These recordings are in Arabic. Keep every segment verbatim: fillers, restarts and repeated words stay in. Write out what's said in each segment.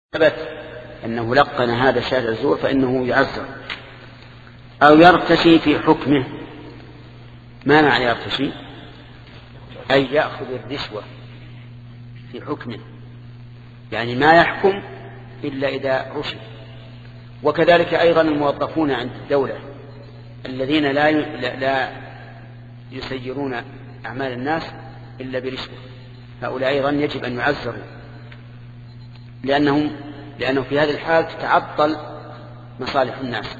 ثبت أنه لقن هذا شهادة الزور فإنه يعزر أو يرتشي في حكمه. ما معنى يرتشي؟ أي يأخذ الرشوة في حكمه، يعني ما يحكم إلا إذا رشي. وكذلك أيضا الموظفون عند الدولة الذين لا لا يسيرون أعمال الناس إلا برشوة، هؤلاء أيضا يجب أن يعزروا، لأنهم لأنه في هذه الحال تتعطل مصالح الناس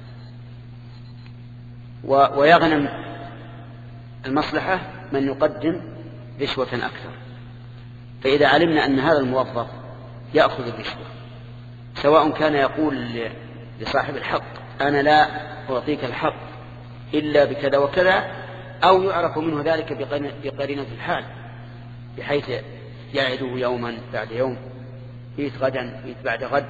ويغنم المصلحة من يقدم رشوة أكثر. فإذا علمنا أن هذا الموظف يأخذ الرشوة، سواء كان يقول لصاحب الحق أنا لا أعطيك الحق إلا بكذا وكذا، أو يعرف منه ذلك بقرينة الحال بحيث يعده يوما بعد يوم، بيت غدا، بيت بعد غد،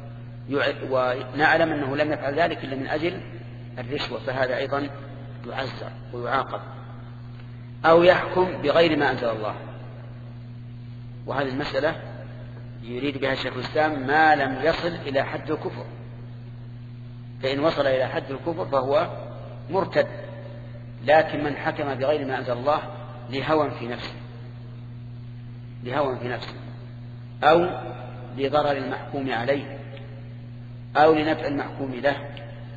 ونعلم أنه لم يفعل ذلك إلا من أجل الرشوة، فهذا أيضا يعزر ويعاقب. أو يحكم بغير ما أنزل الله، وهذه المسألة يريد بها شيخ الإسلام ما لم يصل إلى حد الكفر، فإن وصل إلى حد الكفر فهو مرتد. لكن من حكم بغير ما أنزل الله لهوى في نفسه لهوى في نفسه أو لضرر المحكوم عليه أو لنفع المحكوم له،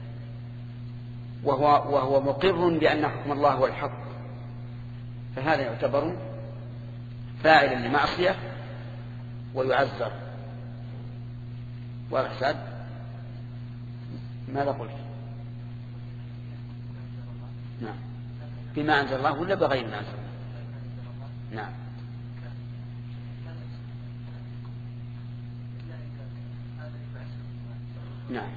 وهو, وهو مقر بأن حكم الله هو الحق، فهذا يعتبر فاعلا لمعصية ويعذر. وأحسن ماذا قلت؟ نعم، بما أنزل الله ولا بغير ما أنزل الله؟ نعم. نعم،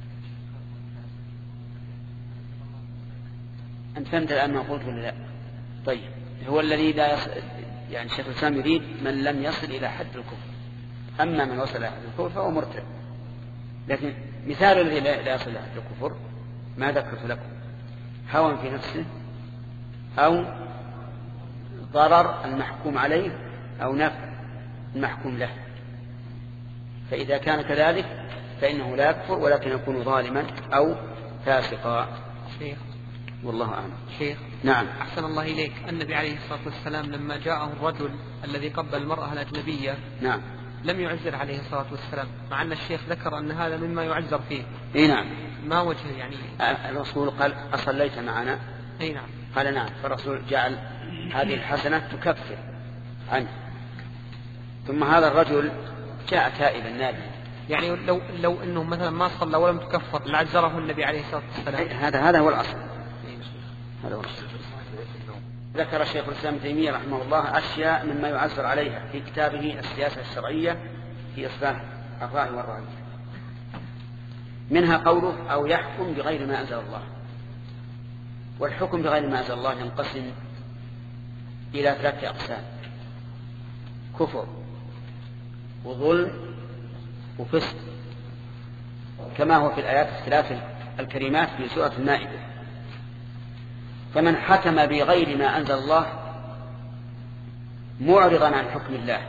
أنت فهمت الآن ما قلت ولا لا؟ طيب، هو الذي لا يصل، يعني الشيخ الإسلام يريد من لم يصل إلى حد الكفر، أما من وصل إلى حد الكفر فهو مرتد. لكن مثال الذي لا يصل إلى حد الكفر ما ذكرت لكم: هوى في نفسه أو ضرر المحكوم عليه أو نفع المحكوم له. فإذا كان كذلك فإنه لا يكفر، ولكن يكون ظالما أو فاسقا. شيخ والله أعلم. شيخ نعم. أحسن الله إليك. النبي عليه الصلاة والسلام لما جاءه الرجل الذي قبل المرأة الأجنبية نعم لم يعزر عليه الصلاة والسلام، مع أن الشيخ ذكر أن هذا مما يعزر فيه. اي نعم. ما وجه يعني؟ الرسول قال أصليت معنا؟ اي نعم. قال نعم، فالرسول جعل هذه الحسنة تكفر عنه. ثم هذا الرجل جاء تائبا نابا، يعني لو لو انه مثلا ما صلى ولم تكفر لعزره النبي عليه الصلاة والسلام. هذا هذا هو الأصل. هذا هو الأصل. ذكر الشيخ الإسلام ابن تيمية رحمه الله أشياء مما يعزر عليها في كتابه السياسة الشرعية في إصلاح الرأي والرأي، منها قوله أو يحكم بغير ما أنزل الله. والحكم بغير ما أنزل الله ينقسم إلى ثلاثة أقسام: كفر وظلم وفسق، كما هو في الآيات الثلاث الكريمات في سورة المائدة. فمن حكم بغير ما أنزل الله معرضا عن حكم الله،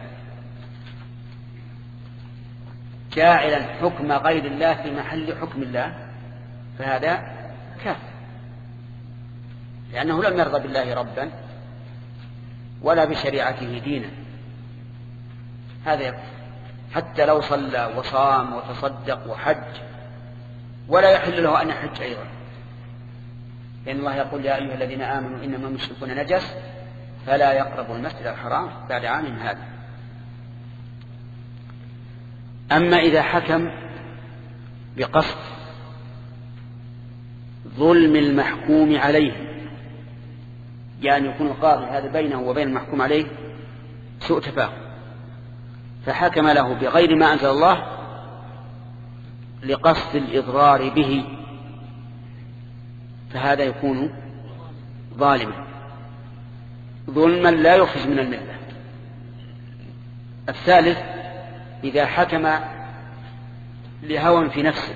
جاعلا حكم غير الله في محل حكم الله، فهذا كافر، لأنه لم يرضى بالله ربا ولا بشريعته دينا. هذا يكفر حتى لو صلى وصام وتصدق وحج، ولا يحل له أن يحج أيضا، لأن الله يقول: يا أيها الذين آمنوا إنما المشركون نجس فلا يقربوا المسجد الحرام بعد عامهم هذا. أما إذا حكم بقصد ظلم المحكوم عليه، يعني يكون القاضي هذا بينه وبين المحكوم عليه سوء تفاهم، فحكم له بغير ما أنزل الله لقصد الإضرار به، فهذا يكون ظالما ظلما لا يخرج من الملة. الثالث: إذا حكم لهوى في نفسه،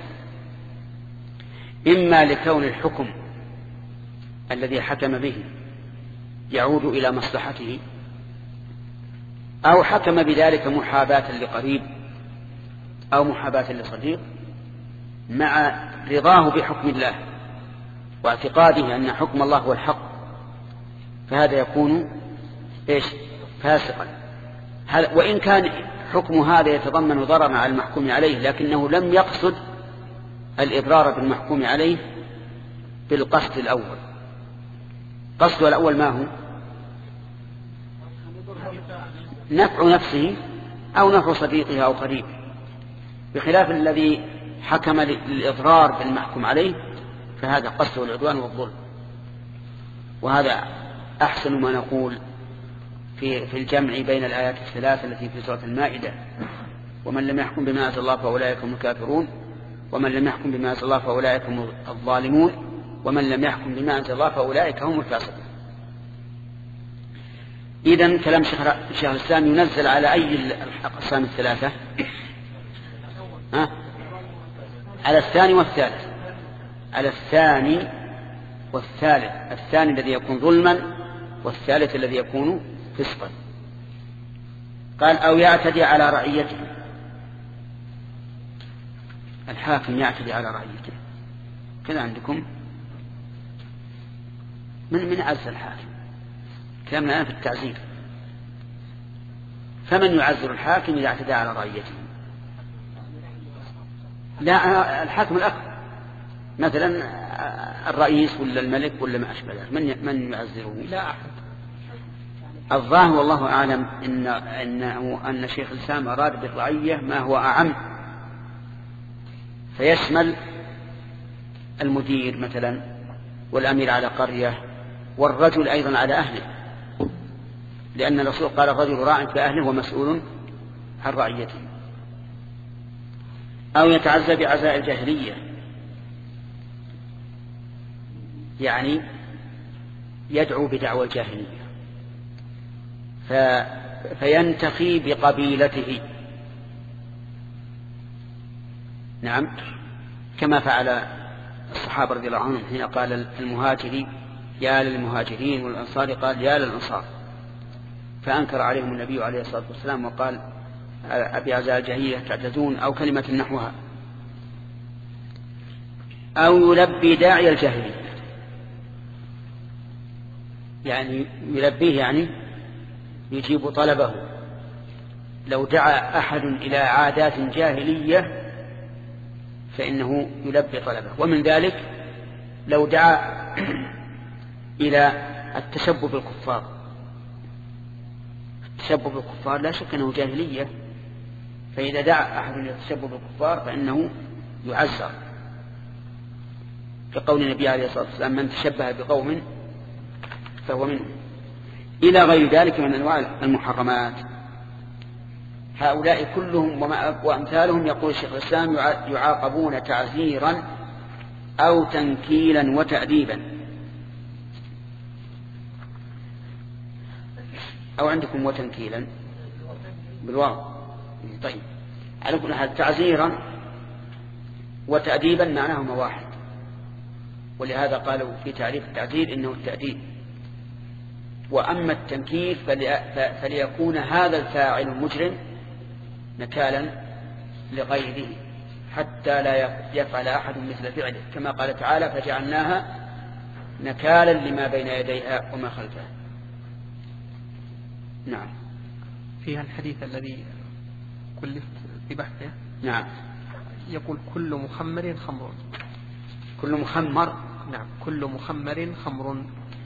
إما لكون الحكم الذي حكم به يعود إلى مصلحته، أو حكم بذلك محاباة لقريب أو محاباة لصديق مع رضاه بحكم الله واعتقاده أن حكم الله هو الحق، فهذا يكون إيش؟ فاسقا. وإن كان حكم هذا يتضمن ضررا على المحكوم عليه، لكنه لم يقصد الإضرار بالمحكوم عليه بالقصد الأول. قصد الأول ما هو؟ نفع نفسه أو نفع صديقه أو قريبه، بخلاف الذي حكم للإضرار بالمحكوم عليه، فهذا قصد العدوان والظلم. وهذا أحسن ما نقول في في الجمع بين الآيات الثلاث التي في سورة المائدة: ومن لم يحكم بما أنزل الله فأولئك هم الكافرون، ومن لم يحكم بما أنزل الله فأولئك هم الظالمون، ومن لم يحكم بما أنزل الله فأولئك هم الفاسقون. إذن كلام شيخ الإسلام ينزل على أي الأقسام الثلاثة؟ ها؟ على الثاني والثالث. على الثاني والثالث، الثاني الذي يكون ظلما، والثالث الذي يكون فسقا. قال: أو يعتدي على رعيته. الحاكم يعتدي على رعيته كذا عندكم؟ من من عز الحاكم؟ كلامنا الآن في التعزير. فمن يعزر الحاكم إذا اعتدى على رعيته؟ لا، الحاكم الأكبر، مثلا الرئيس ولا الملك ولا ما أشبه ذلك، من من يعزره؟ لا أحد. الظاهر والله أعلم إن إنه أن شيخ الإسلام أراد بالرعية ما هو أعم، فيشمل المدير مثلا، والأمير على قرية، والرجل أيضا على أهله، لأن الرسول قال: الرجل راع في أهله ومسؤول عن رعيته. أو يتعزى بعزاء الجاهلية، يعني يدعو بدعوى الجاهلية فينتخي بقبيلته، نعم، كما فعل الصحابة رضي الله عنهم حين قال المهاجري: يا للمهاجرين، والأنصار قال: يا للأنصار. فأنكر عليهم النبي عليه الصلاة والسلام وقال: أبي عزاء الجاهلية تعتدون، أو كلمة نحوها. أو يلبي داعي الجاهلية، يعني يلبيه يعني يجيب طلبه. لو دعا أحد إلى عادات جاهلية فإنه يلبي طلبه. ومن ذلك لو دعا إلى التشبه بالكفار. التشبه بالكفار لا شك أنه جاهلية، فإذا دعا أحد إلى التشبه بالكفار فإنه يعزر، كقول النبي عليه الصلاة والسلام: من تشبه بقوم فهو منهم. إلى غير ذلك من أنواع المحرمات. هؤلاء كلهم وأمثالهم يقول الشيخ الإسلام يعاقبون تعزيرا أو تنكيلا وتأديبا. أو عندكم وتنكيلا بالواو؟ طيب، على كل حال تعزيرا وتأديبا معناهما واحد، ولهذا قالوا في تعريف التعزير إنه التأديب. وأما التنكيل فليكون هذا الفاعل المجرم نكالا لغيره حتى لا يفعل أحد مثل فعله، كما قال تعالى: فجعلناها نكالا لما بين يديها وما خلفها. نعم. فيها الحديث الذي كلفت في بحثه. نعم. يقول: كل مخمر خمر. كل مخمر. نعم، كل مخمر خمر.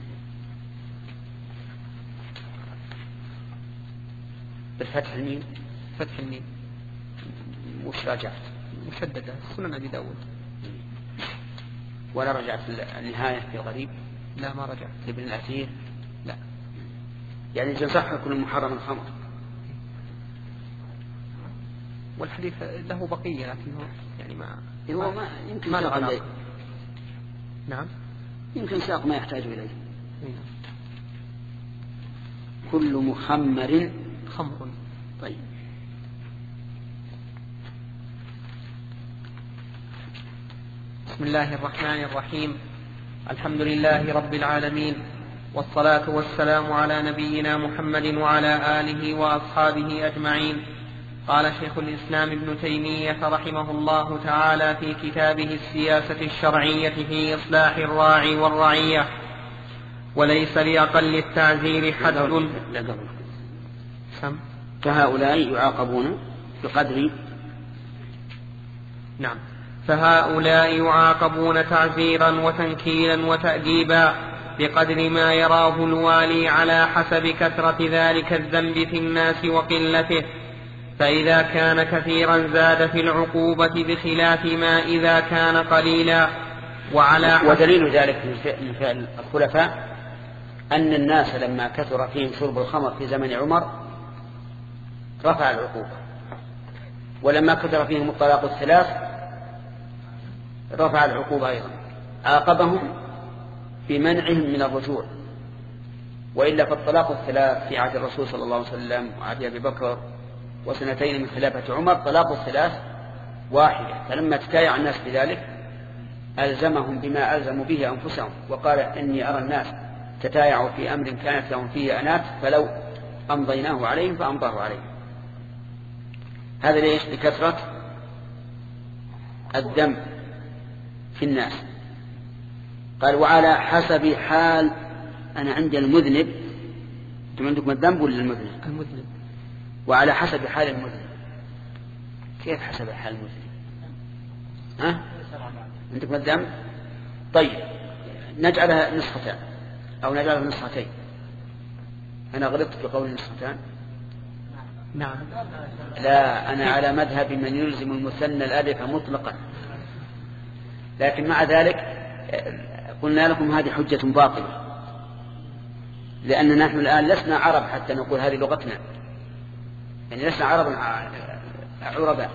بالفتح الميم. فتح الميم. وش راجعت؟ مشددة، سنن أبي داود. ولا رجعت النهاية في الغريب؟ لا، ما رجعت. ابن الأثير؟ لا. يعني تنصح كل محرم خمر. والحديث له بقية لكنه يعني ما هو ما يمكن ما ساق إليه. نعم، يمكن ساق ما يحتاج إليه. كل مخمر خمر. طيب. بسم الله الرحمن الرحيم. الحمد لله رب العالمين، والصلاة والسلام على نبينا محمد وعلى آله وأصحابه أجمعين. قال شيخ الإسلام ابن تيمية رحمه الله تعالى في كتابه السياسة الشرعية في إصلاح الراعي والرعية: وليس لأقل التعزير حد. لا قبل. فهؤلاء يعاقبون بقدر نعم فهؤلاء يعاقبون تعزيرا وتنكيلا وتأديبا بقدر ما يراه الوالي على حسب كثرة ذلك الذنب في الناس وقلته، فإذا كان كثيرا زاد في العقوبة بخلاف ما إذا كان قليلا. وعلى ودليل ذلك من فعل الخلفاء أن الناس لما كثر فيهم شرب الخمر في زمن عمر رفع العقوبة، ولما كثر فيهم الطلاق الثلاث رفع العقوبة أيضا، عاقبهم بمنعهم من الرجوع. وإلا فالطلاق الثلاث في عهد الرسول صلى الله عليه وسلم وعهد أبي بكر وسنتين من خلافة عمر طلاق الثلاث واحدة، فلما تتايع الناس بذلك ألزمهم بما ألزموا به أنفسهم، وقال إني أرى الناس تتايعوا في أمر كانت لهم فيه أنات فلو أمضيناه عليهم فأمضاه عليهم. هذا ليش؟ بكثرة الذنب في الناس. قال وعلى حسب حال. أنا عندي المذنب، أنتم عندكم الذنب ولا المذنب؟ المذنب. وعلى حسب حال المذنب. كيف حسب حال المذنب؟ ها؟ عندكم الذنب؟ طيب نجعلها نسختان أو نجعلها نسختين. أنا غلطت في قول نسختان. نعم. لا، أنا على مذهب من يلزم المثنى الألف مطلقا، لكن مع ذلك قلنا لكم هذه حجة باطلة، لأن نحن الآن لسنا عرب حتى نقول هذه لغتنا، يعني لسنا عرب عرباء،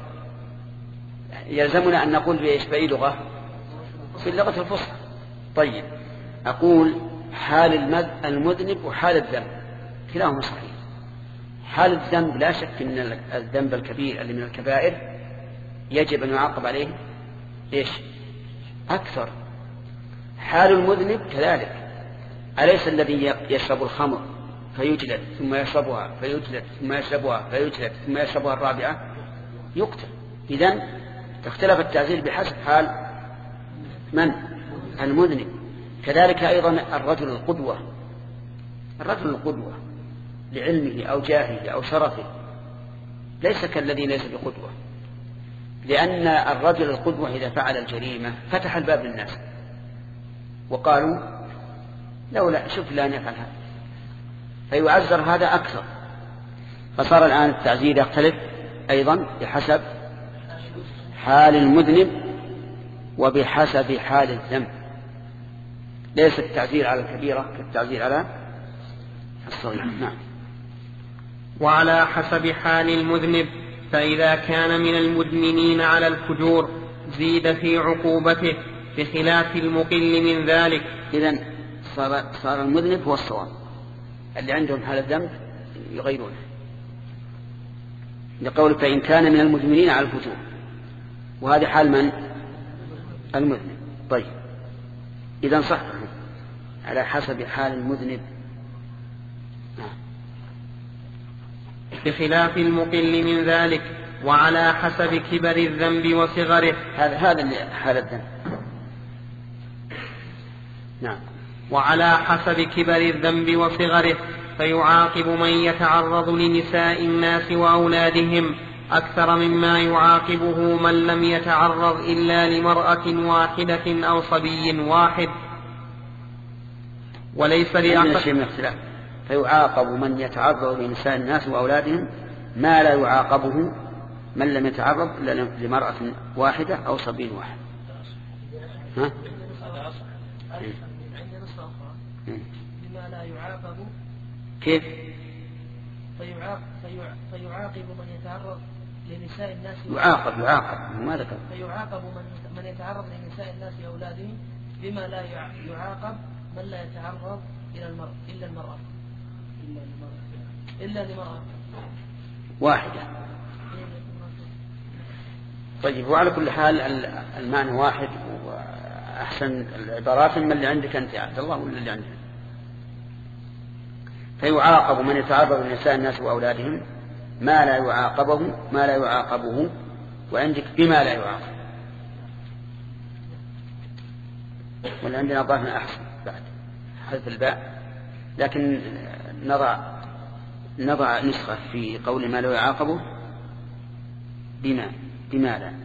يلزمنا أن نقول بإيش؟ بأي لغة؟ في اللغة الفصحى. طيب أقول حال المذنب وحال الذنب كلاهما صحيح. حال الذنب لا شك أن الذنب الكبير اللي من الكبائر يجب أن يعاقب عليه إيش؟ أكثر. حال المذنب كذلك، أليس الذي يشرب الخمر فيجلد ثم يشربها فيجلد ثم يشربها فيجلد ثم يشربها الرابعة يقتل؟ إذن اختلف التعزير بحسب حال من؟ المذنب. كذلك أيضا الرجل القدوة، الرجل القدوة لعلمه أو جاهه أو شرفه ليس كالذي ليس بقدوة، لأن الرجل القدوة إذا فعل الجريمة فتح الباب للناس وقالوا لولا شوف لا نفعل هذا، فيعزر هذا أكثر. فصار الآن التعزير يختلف أيضا بحسب حال المذنب وبحسب حال الذنب، ليس التعزير على الكبيرة كالتعزير على الصغيرة. نعم. وعلى حسب حال المذنب، فإذا كان من المدمنين على الفجور زيد في عقوبته بخلاف المقل من ذلك. إذن صار, صار المذنب هو الصواب، اللي عندهم حال الذنب يغيرونه، لقول فإن كان من المدمنين على الفجور، وهذا حال من؟ المذنب. طيب إذن صح على حسب حال المذنب بخلاف المقل من ذلك، وعلى حسب كبر الذنب وصغره. هذا هذا حال الذنب. نعم. وعلى حسب كبر الذنب وصغره، فيعاقب من يتعرض لنساء الناس وأولادهم أكثر مما يعاقبه من لم يتعرض إلا لمرأة واحدة أو صبي واحد. وليس لأقل شيء من اختلاف، فيعاقب من يتعرض لنساء الناس وأولادهم ما لا يعاقبه من لم يتعرض إلا لمرأة واحدة أو صبي واحد. ها؟ بما لا يعاقب. كيف؟ فيعاقب, فيعاقب من يتعرض لنساء الناس يعاقب يعاقب ما ذكر. فيعاقب من من يتعرض لنساء الناس وأولادهم بما لا يعاقب من لا يتعرض إلى المرأة إلا المرأة إلا لمرأة إلا لمرأة واحدة. طيب وعلى كل حال المعنى واحد، وأحسن العبارات من اللي عندك أنت يا عبد الله ولا اللي عندك. فيعاقب من يتعرض لنساء الناس وأولادهم ما لا يعاقبه ما لا يعاقبه وعندك بما لا يعاقب. ولا عندنا ضعف أحسن بعد حذف الباء، لكن نضع نضع نسخة في قول ما لا يعاقبه بما بما لا.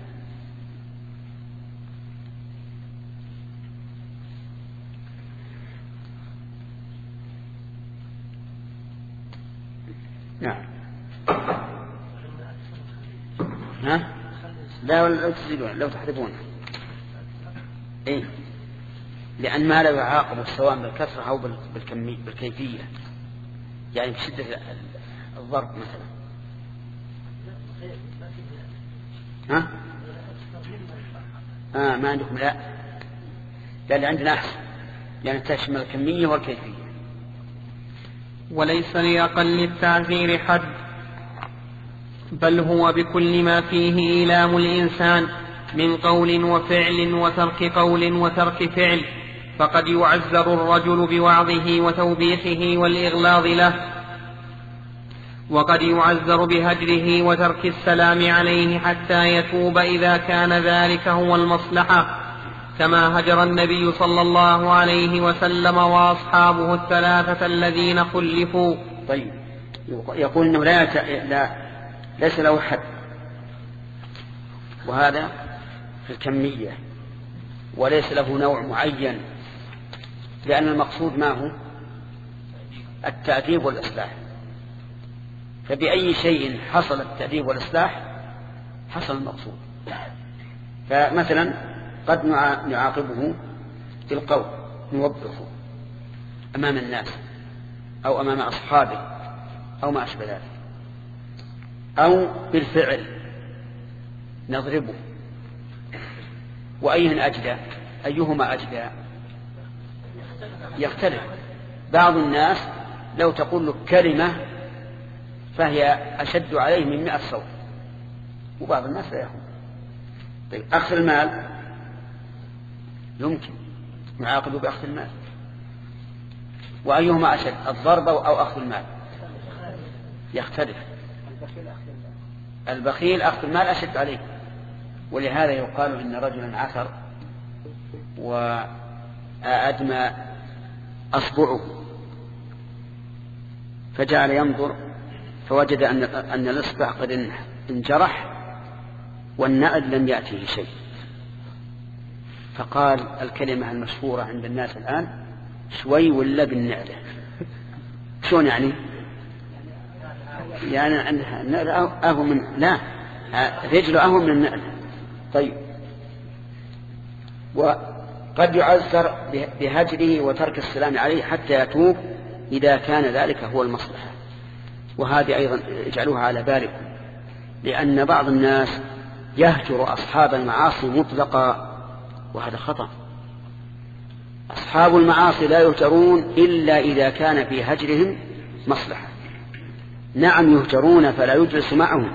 نعم. ها؟ لا ولا لو تزيدون لو تحذفون. إيه؟ لأن ما لا يعاقب سواء بالكسرة أو بالكمية بالكيفية، يعني بشدة الضرب مثلا. ها؟ آه ما عندكم لا، لأن عندنا أحسن، يعني تشمل الكمية والكيفية. وليس لأقل التعذير حد، بل هو بكل ما فيه إيلام الإنسان من قول وفعل وترك قول وترك فعل، فقد يعذر الرجل بوعظه وتوبيخه والإغلاظ له، وقد يعذر بهجره وترك السلام عليه حتى يتوب إذا كان ذلك هو المصلحة، كما هجر النبي صلى الله عليه وسلم وأصحابه الثلاثة الذين خلفوا. طيب يقول إنه لا, يت... لا ليس له حد، وهذا في الكمية، وليس له نوع معين، لأن المقصود ما هو التأديب والإصلاح، فبأي شيء حصل التأديب والإصلاح حصل المقصود. فمثلا قد نعاقبه بالقول نوبخه أمام الناس أو أمام أصحابه أو ما أشبه ذلك، أو بالفعل نضربه. وأيه أجدى؟ أيهما أجدى؟ يختلف. بعض الناس لو تقول له كلمة فهي أشد عليه من مئة صوت، وبعض الناس لا يأخذ. طيب أخذ المال يمكن نعاقبه بأخذ المال. وأيهما أشد، الضرب أو أخذ المال؟ يختلف. البخيل أخذ المال أشد عليه، ولهذا يقال إن رجلا عثر وأدمى أصبعه فجعل ينظر فوجد أن أن الإصبع قد انجرح والنعل لم يأتيه شيء، فقال الكلمة المشهورة عند الناس الآن شوي ولا بالنعلة. شلون يعني؟ يعني النعلة أهو من لا رجله أهو من النعلة. طيب وقد يعذر بهجره وترك السلام عليه حتى يتوب إذا كان ذلك هو المصلحة. وهذه أيضا اجعلوها على بالكم، لأن بعض الناس يهجر أصحاب المعاصي مطلقا، وهذا خطأ. أصحاب المعاصي لا يهجرون إلا إذا كان في هجرهم مصلحة. نعم يهجرون فلا يجلس معهم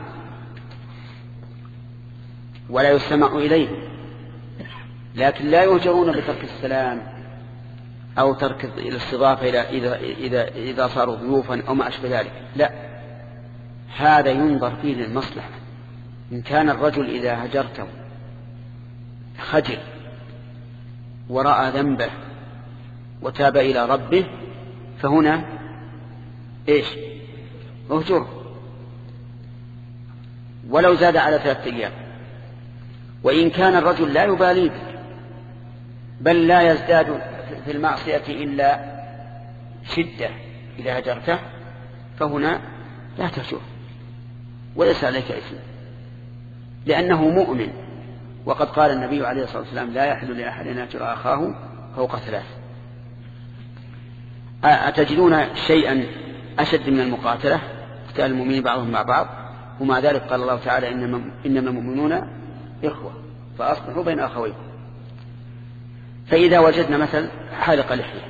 ولا يستمع إليهم، لكن لا يهجرون بترك السلام أو ترك الاستضافة إذا, إذا, إذا صاروا ضيوفا أو ما أشبه ذلك. لا، هذا ينظر فيه للمصلحة. إن كان الرجل إذا هجرته خجل ورأى ذنبه وتاب إلى ربه فهنا إيش؟ اهجره ولو زاد على ثلاثة أيام. وإن كان الرجل لا يبالي بل لا يزداد في المعصية إلا شدة إذا هجرته فهنا لا تهجره وليس عليك إثم، لأنه مؤمن. وقد قال النبي عليه الصلاة والسلام لا يحل لأحد أن يهجر أخاه فوق ثلاث. أتجدون شيئا أشد من المقاتلة؟ قتال المؤمنين بعضهم مع بعض، ومع ذلك قال الله تعالى إنما المؤمنون إخوة فأصلحوا بين أخويكم. فإذا وجدنا مثل حالق لحية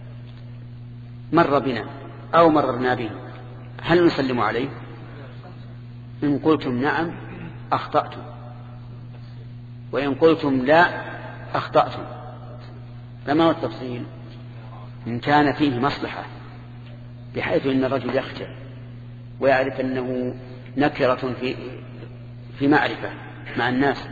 مر بنا أو مررنا به هل نسلم عليه؟ إن قلتم نعم أخطأتم، وإن قلتم لا أخطأتم. فما هو التفصيل؟ إن كان فيه مصلحة بحيث أن الرجل يخجل ويعرف أنه نكرة في في معرفة مع الناس،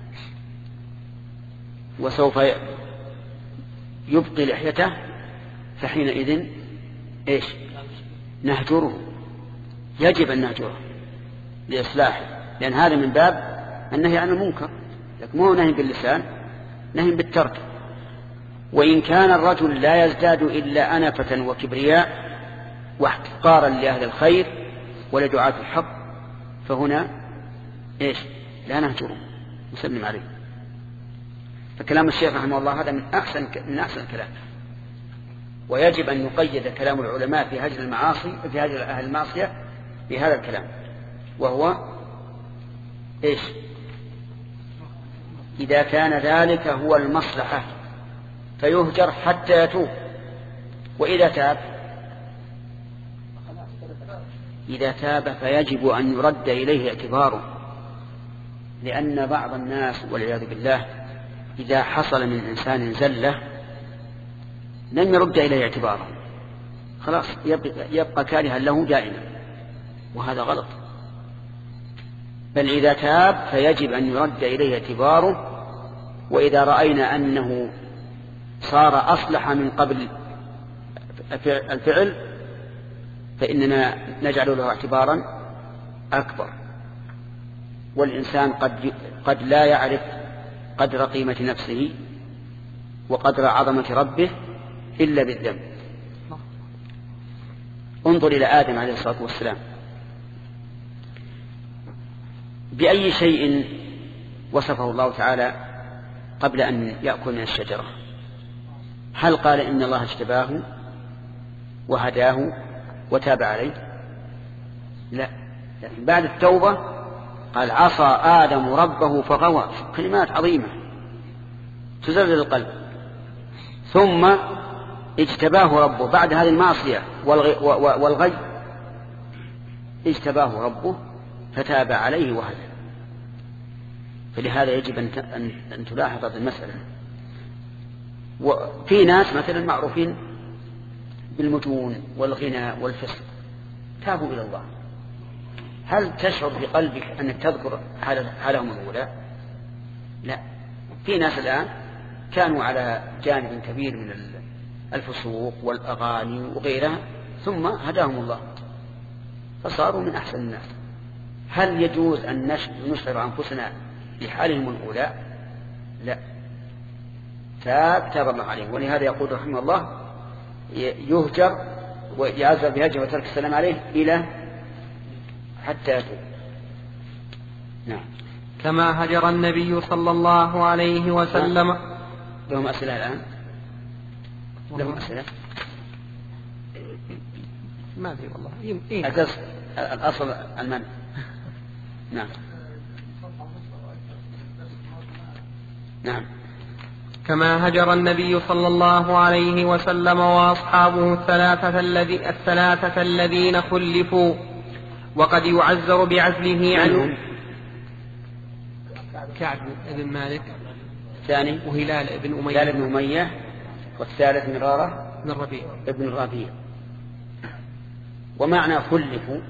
وسوف يبقي لحيته، فحينئذ إيش؟ نهجره، يجب أن نهجره لإصلاحه، لأن هذا من باب النهي عن المنكر، لكن مو نهي باللسان، نهي بالترك. وإن كان الرجل لا يزداد إلا أنفة وكبرياء واحتقارا لأهل الخير ولدعاة الحق، فهنا إيش؟ لا نهجره، نسلم عليه. فكلام الشيخ رحمه الله هذا من أحسن من أحسن الكلام، ويجب أن يقيد كلام العلماء في هجر المعاصي في هجر أهل المعصية بهذا الكلام، وهو إيش؟ إذا كان ذلك هو المصلحة فيهجر حتى يتوب، وإذا تاب إذا تاب فيجب أن يرد إليه اعتباره، لأن بعض الناس والعياذ بالله إذا حصل من إنسان زلة لن يرد إليه اعتباره، خلاص يبقى, يبقى كارها له دائما، وهذا غلط. بل إذا تاب فيجب أن يرد إليه اعتباره، وإذا رأينا أنه صار أصلح من قبل الفعل فإننا نجعل له اعتبارا أكبر. والإنسان قد, قد لا يعرف قدر قيمة نفسه وقدر عظمة ربه إلا بالذنب. انظر إلى آدم عليه الصلاة والسلام، بأي شيء وصفه الله تعالى قبل أن يأكل من الشجرة؟ هل قال إن الله اجتباه وهداه وتاب عليه؟ لا، لكن بعد التوبة قال عصى آدم ربه فغوى، كلمات عظيمة تزلزل القلب. ثم اجتباه ربه بعد هذه المعصية والغي، اجتباه ربه فتاب عليه وهدى. فلهذا يجب أن تلاحظ هذه المسألة. وفي ناس مثلا معروفين بالمجون والغنى والفسق، تابوا إلى الله، هل تشعر بقلبك أنك تذكر حالهم الأولى؟ لا. في ناس الآن كانوا على جانب كبير من الفسوق والأغاني وغيرها، ثم هداهم الله فصاروا من أحسن الناس. هل يجوز أن نشعر أنفسنا بحالهم الأولى؟ لا. تاب تاب الله عليه. ولهذا يقول رحمه الله يهجر ويعزل بهجر وترك السلام عليه إلى حتى يتوب. نعم. كما هجر النبي صلى الله عليه وسلم. لهم أسئلة الآن؟ لهم أسئلة؟ ما أدري والله. أساس الأصل المنع. نعم. نعم. كما هجر النبي صلى الله عليه وسلم وأصحابه الثلاثة, الذي الثلاثة الذين خلفوا، وقد يعذر بعزله عنهم كعب بن مالك الثاني وهلال بن أمية هلال بن أمية والثالث مرارة بن الربيع ابن الربيع. ومعنى خلفوا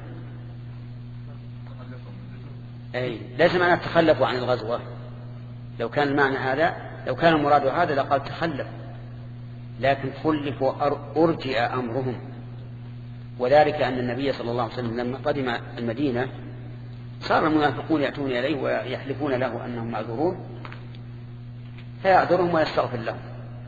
أي ليس معنى تخلفوا عن الغزوة، لو كان المعنى هذا لو كان المراد هذا لقال تخلف، لكن خلفوا أرجئ أمرهم. وذلك أن النبي صلى الله عليه وسلم لما قدم المدينة صار المنافقون يأتون إليه ويحلفون له أنهم معذورون، فيعذرهم ويستغفر لهم.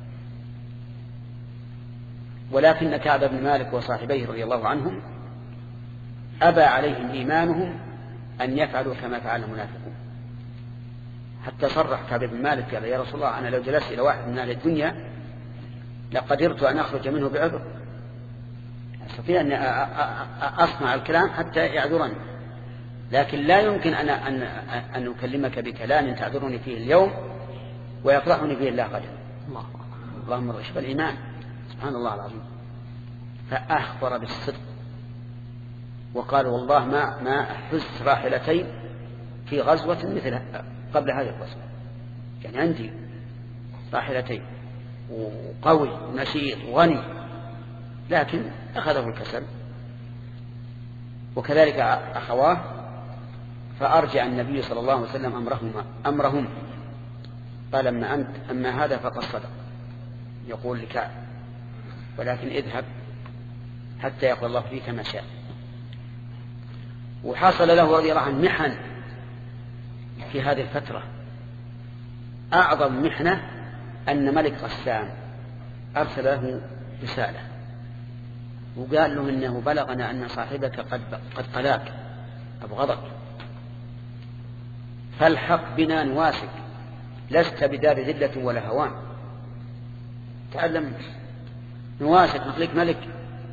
ولكن كعب بن مالك وصاحبيه رضي الله عنهم أبى عليهم إيمانهم أن يفعلوا كما فعل المنافقون، حتى صرح كعب بن مالك قال يا رسول الله أنا لو جلست إلى واحد من أهل الدنيا لقدرت أن أخرج منه بعذر، أستطيع أن أصنع الكلام حتى يعذرني، لكن لا يمكن أن, أن, أن أكلمك بكلام تعذرني فيه اليوم ويفرحني فيه الله غدا. اللهم ارشف الإيمان، سبحان الله العظيم. فأخبر بالصدق وقال والله ما ما أحس راحلتين في غزوة مثل قبل هذه الغزوة، يعني عندي راحلتين وقوي ونشيط وغني، لكن أخذه الكسل. وكذلك أخواه فأرجع النبي صلى الله عليه وسلم أمرهم, أمرهم قال أما أنت أما هذا فقد صدق يقول لكعب ولكن اذهب حتى يقول الله فيك ما شاء. وحصل له رضي الله عنه محن في هذه الفترة. أعظم محنة أن ملك غسان أرسل له رسالة وقال له إنه بلغنا أن صاحبك قد, قد قلاك أبغضك فالحق بنا نواسك لست بدار ذلة ولا هوان تعلم نواسك نخليك ملك.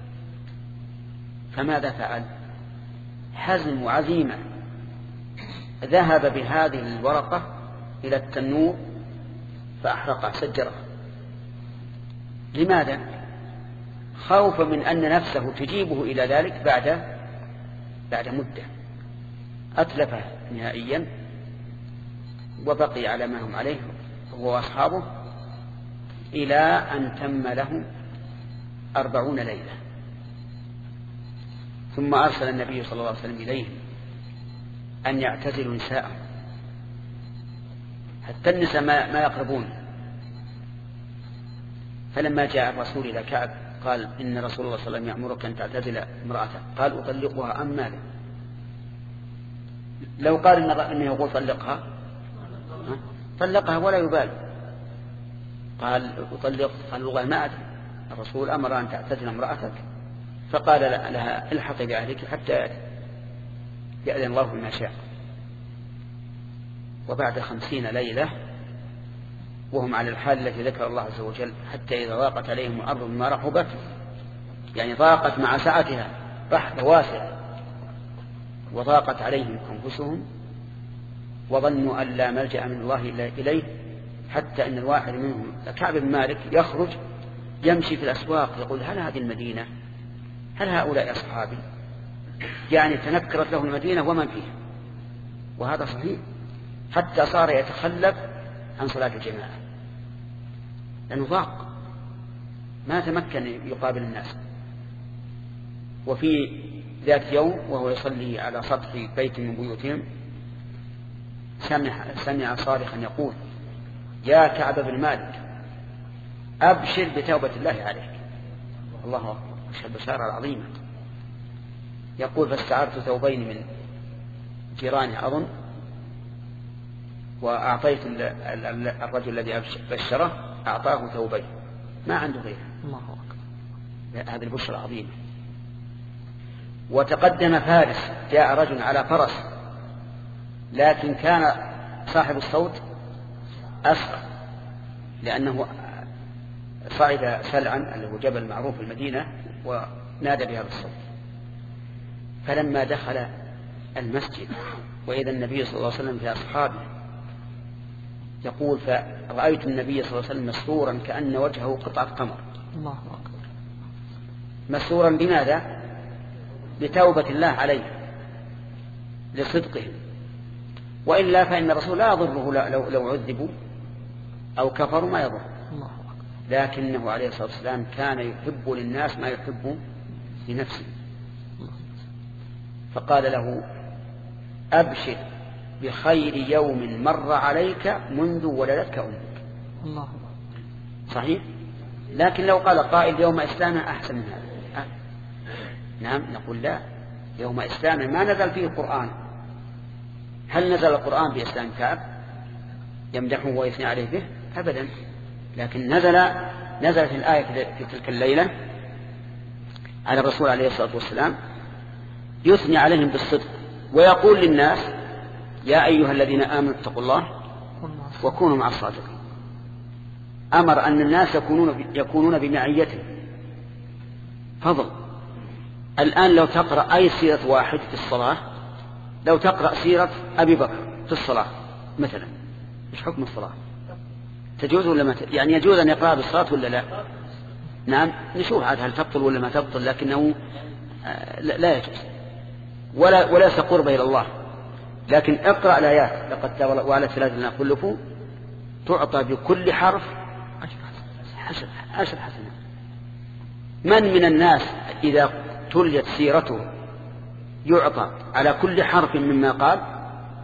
فماذا فعل؟ حزم وعزيمة ذهب بهذه الورقة إلى التنور فأحرقها سجرها. لماذا؟ خوفا من أن نفسه تجيبه إلى ذلك بعد بعد مدة. أتلفه نهائيا وبقي على ما هم عليه هو وأصحابه إلى أن تم له أربعون ليلة. ثم أرسل النبي صلى الله عليه وسلم إليهم أن يعتزلوا نساءهم حتى النساء ما, ما يقربون. فلما جاء الرسول إلى كعب قال إن رسول الله صلى الله عليه وسلم يأمرك أن تعتزل امرأته. قال أطلقها أم ماذا؟ لو قال إنه يقول طلقها طلقها ولا يبالي. قال أطلق قال والله ما أدري الرسول أمر أن تعتزل امرأتك فقال لها الحقي بأهلك حتى يأذن الله بما شاء. وبعد خمسين ليلة وهم على الحال التي ذكر الله عز وجل حتى إذا ضاقت عليهم الأرض بما رحبت يعني ضاقت مع سعتها رحب واسع وضاقت عليهم أنفسهم وظنوا أن لا ملجأ من الله إلا إليه حتى أن الواحد منهم كعب بن مالك يخرج يمشي في الأسواق يقول هل هذه المدينة هل هؤلاء أصحابي؟ يعني تنكرت له المدينة ومن فيها. وهذا صحيح حتى صار يتخلف عن صلاة الجماعة لأنه ضاق ما تمكن يقابل الناس. وفي ذات يوم وهو يصلي على سطح بيت من بيوتهم سمع, سمع صارخا يقول يا كعب بن مالك أبشر بتوبة الله عليك. الله أكبر البشارة العظيمة. يقول فاستعرت ثوبين من جيراني أظن وأعطيت الرجل الذي بشره أعطاه ثوبين ما عنده غيره. الله أكبر هذه البشرة العظيمة. وتقدم فارس جاء رجل على فرس لكن كان صاحب الصوت أسرع لأنه صعد سلعا اللي هو جبل معروف في المدينة ونادى بهذا الصوت. فلما دخل المسجد وإذا النبي صلى الله عليه وسلم في أصحابه يقول فرأيت النبي صلى الله عليه وسلم مسرورا كأن وجهه قطعة قمر. الله أكبر. مسرورا بماذا؟ بتوبة الله عليه لصدقهم. وإلا فإن الرسول لا يضره لو, لو عذبوا أو كفروا ما يضر. لكنه عليه الصلاة والسلام كان يحب للناس ما يحب لنفسه. فقال له أبشر بخير يوم مر عليك منذ ولدتك أمك. الله صحيح. لكن لو قال قائل يوم إسلامه أحسن من هذا أه. نعم نقول لا يوم إسلامه ما نزل فيه القرآن. هل نزل القرآن في إسلام كعب يمدحه ويثني عليه به؟ أبدا. لكن نزل نزلت الآية في تلك الليلة على الرسول عليه الصلاة والسلام يثني عليهم بالصدق ويقول للناس يا أيها الذين آمنوا اتقوا الله وكونوا مع الصادقين. أمر أن الناس يكونون يكونون بمعيته فضل. الآن لو تقرأ أي سيرة واحد في الصلاة لو تقرأ سيرة أبي بكر في الصلاة مثلا إيش حكم الصلاة؟ تجوز ولا ما ت... يعني يجوز أن يقرأ بالصلاة ولا لا؟ نعم نشوف عاد هل تبطل ولا ما تبطل لكنه آه لا يجوز ولا ولا قرب إلى الله. لكن اقرأ الآيات لقد تاب وعلى الثلاثة خلفوا تعطى بكل حرف عشر عشر حسنات. من من الناس إذا تليت سيرته يعطى على كل حرف مما قال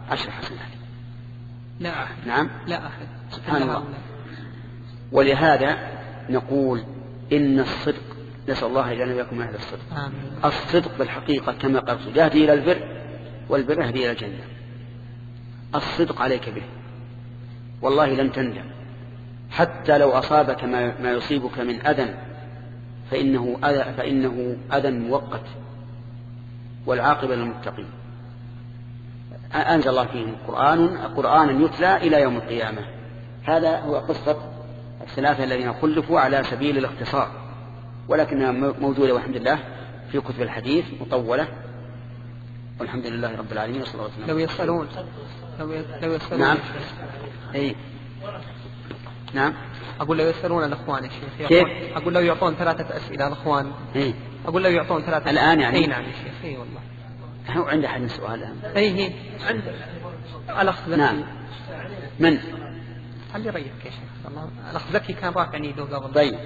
عشر حسنات. لا أحد. نعم لا أحد. سبحان الله. ولهذا نقول إن الصدق، نسأل الله أن يكون من هذا الصدق. آمين. الصدق بالحقيقة كما قلت يهدي إلى البر، والبر يهدي إلى الجنة. الصدق عليك به، والله لن تندم، حتى لو أصابك ما يصيبك من أذى فإنه أذى, فإنه أذى مؤقت، والعاقبة للمتقين. أنزل الله فيه قرآن قرآنا يتلى إلى يوم القيامة. هذا هو قصة الثلاثة الذين خلفوا على سبيل الاختصار، ولكنها موجودة والحمد لله في كتب الحديث مطولة، والحمد لله رب العالمين وصلى الله عليه وسلم. لو يسألون لو يسألون نعم. أي نعم. أقول لو يسألون الأخوان الشيخ. كيف؟ أقول لو يعطون ثلاثة أسئلة الأخوان. إيه؟ أقول لو يعطون ثلاثة الآن يعني. أي نعم يا شيخ. أي والله. هو عنده حد سؤال الآن. أي هي عند الأخ زكي. نعم. من؟ خلي ريحك يا شيخ. الله الأخ زكي كان رافع يده قبل. طيب.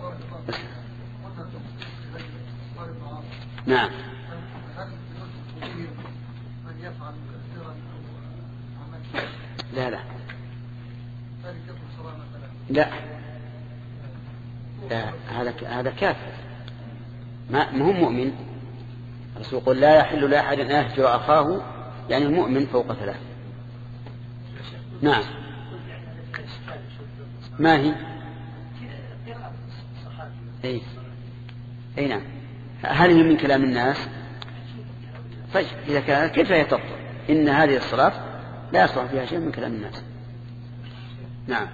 نعم. لا لا لا, لا. هذا هذا كافر، ما هم مؤمن. الرسول يقول لا يحل لأحد أن يهجر أخاه، يعني المؤمن فوق ثلاث. نعم. ما هي؟ أي أي نعم. هل هي من كلام الناس؟ طيب إذا كان كيف يتبطل؟ إن هذه الصلاة لا يصلح فيها شيء من كلام الناس. نعم.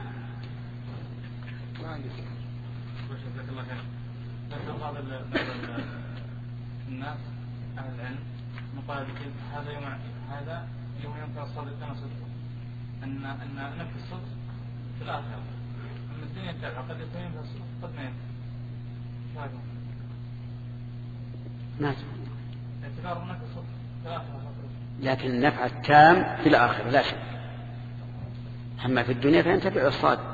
بعض الناس أهل العلم مقال هذا يوم هذا يوم ينفع الصادقين صدقه، أن أن نفي الصدق في الآخرة، أما الدنيا تابعة قد يكون ينفع الصدق قد ما ينفع. نعم. اعتبار نفي الصدق في الآخرة، لكن النفع التام في الآخرة لا شك. أما في الدنيا فينتفع الصادق.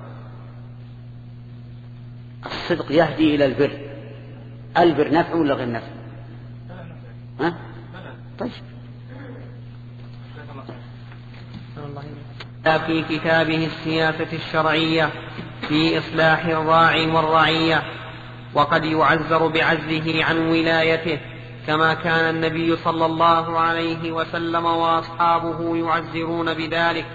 الصدق يهدي إلى البر. البر نفع ولا غير نفع؟ ها؟ طيب. في كتابه السياسة الشرعية في إصلاح الراعي والرعية، وقد يعذر بعزله عن ولايته، كما كان النبي صلى الله عليه وسلم وأصحابه يعزرون بذلك.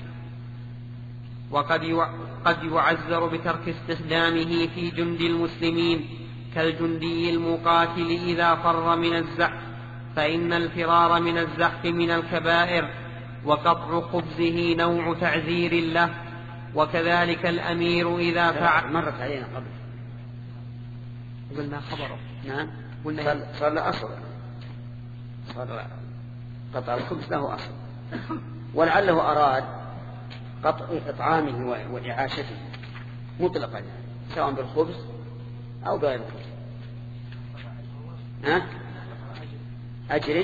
وقد قد يعذر بترك استخدامه في جند المسلمين كالجندي المقاتل إذا فر من الزحف، فإن الفرار من الزحف من الكبائر، وقطع خبزه نوع تعذير له. وكذلك الأمير إذا فعل. مرت علينا قبل قلنا خبره. نعم. صار صار له أصل، صار قطع الخبز له أصل، ولعله أراد قطع إطعامه وإعاشته مطلقا، سواء بالخبز أو بغير الخبز. ها؟ أجره،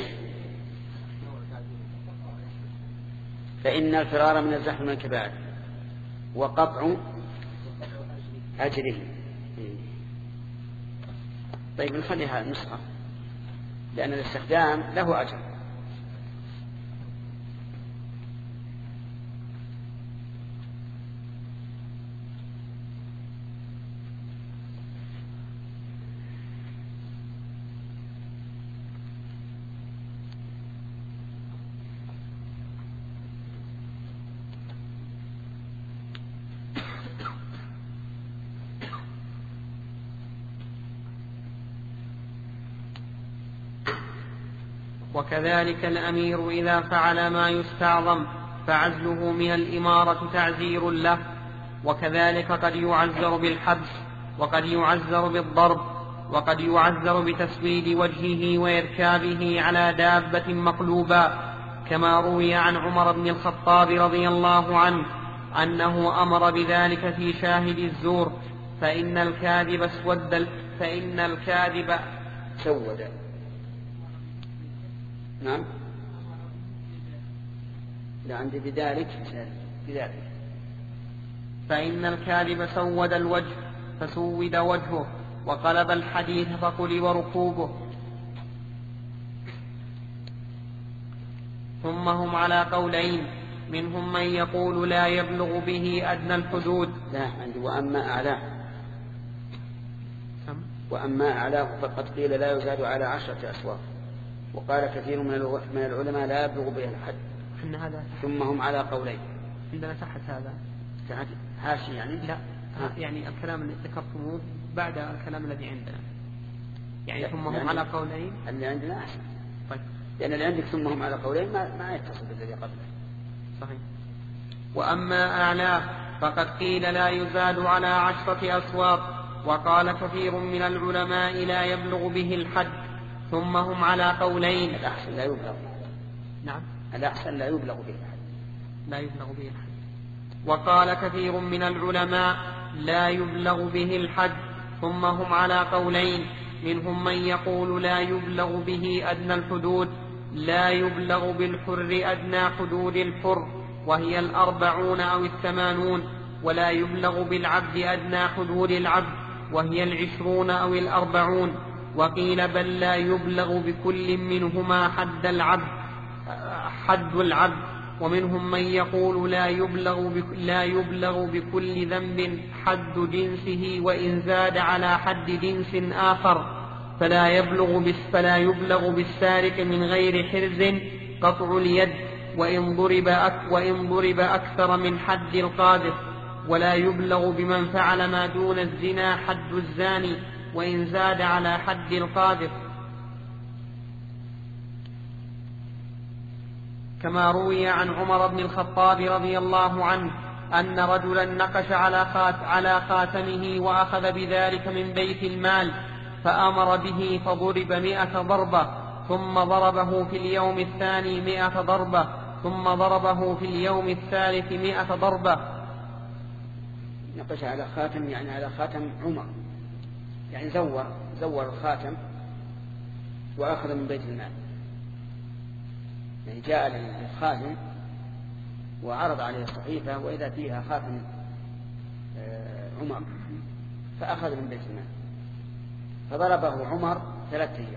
فإن الفرار من الزحف من الكبائر، وقطع أجره. طيب نخليها النسخة لأن الاستخدام له أجر. وكذلك الأمير إذا فعل ما يستعظم فعزله من الإمارة تعزير له. وكذلك قد يعزر بالحبس، وقد يعزر بالضرب، وقد يعزر بتسويد وجهه وإركابه على دابة مقلوبة، كما روي عن عمر بن الخطاب رضي الله عنه أنه أمر بذلك في شاهد الزور، فإن الكاذب اسود فإن الكاذب سود. نعم. لا عندي بذلك بذلك فإن الكاذب سود الوجه فسود وجهه، وقلب الحديث فقلب ركوبه. ثم هم على قولين، منهم من يقول لا يبلغ به أدنى الحدود. لا عندي وأما أعلاه وأما أعلاه فقد قيل لا يزاد على عشرة أسواق، وقال كثير من العلماء لا يبلغ به الحد. ثم هم على قولين. عندنا تحت هذا تحت هاشي يعني لا يعني الكلام اللي ذكرتموه بعد الكلام الذي عندنا يعني ثم هم على قولين. اللي عندنا أحسن. طيب لأن اللي عندك ثم هم على قولين ما, ما يتصل بالذي قبله. صحيح. وأما أعلاه فقد قيل لا يزاد على عشرة أسواق، وقال كثير من العلماء لا يبلغ به الحد. ثم هم على قولين. الأحسن لا يبلغ. نعم الأحسن لا يبلغ به الحد. لا يبلغ به الحد. وقال كثير من العلماء لا يبلغ به الحد. ثم هم على قولين، منهم من يقول لا يبلغ به أدنى الحدود، لا يبلغ بالحر أدنى حدود الحر وهي الأربعون أو الثمانون، ولا يبلغ بالعبد أدنى حدود العبد وهي العشرون أو الأربعون. وقيل بل لا يبلغ بكل منهما حد العبد حد العبد. ومنهم من يقول لا يبلغ لا يبلغ بكل ذنب حد جنسه، وإن زاد على حد جنس آخر فلا يبلغ فلا يبلغ بالسارق من غير حرز قطع اليد، وإن ضرب أك وإن ضرب أكثر من حد القاذف. ولا يبلغ بمن فعل ما دون الزنا حد الزاني، وإن زاد على حد القاذف. كما روي عن عمر بن الخطاب رضي الله عنه أن رجلا نقش على, خات على خاتمه وأخذ بذلك من بيت المال، فأمر به فضرب مئة ضربة، ثم ضربه في اليوم الثاني مئة ضربة، ثم ضربه في اليوم الثالث مئة ضربة. نقش على خاتم يعني على خاتم عمر، يعني زور زور الخاتم وأخذ من بيت المال. يعني جاء للخازن وعرض عليه الصحيفة وإذا فيها خاتم عمر، فأخذ من بيت المال فضربه عمر ثلاثة أيام.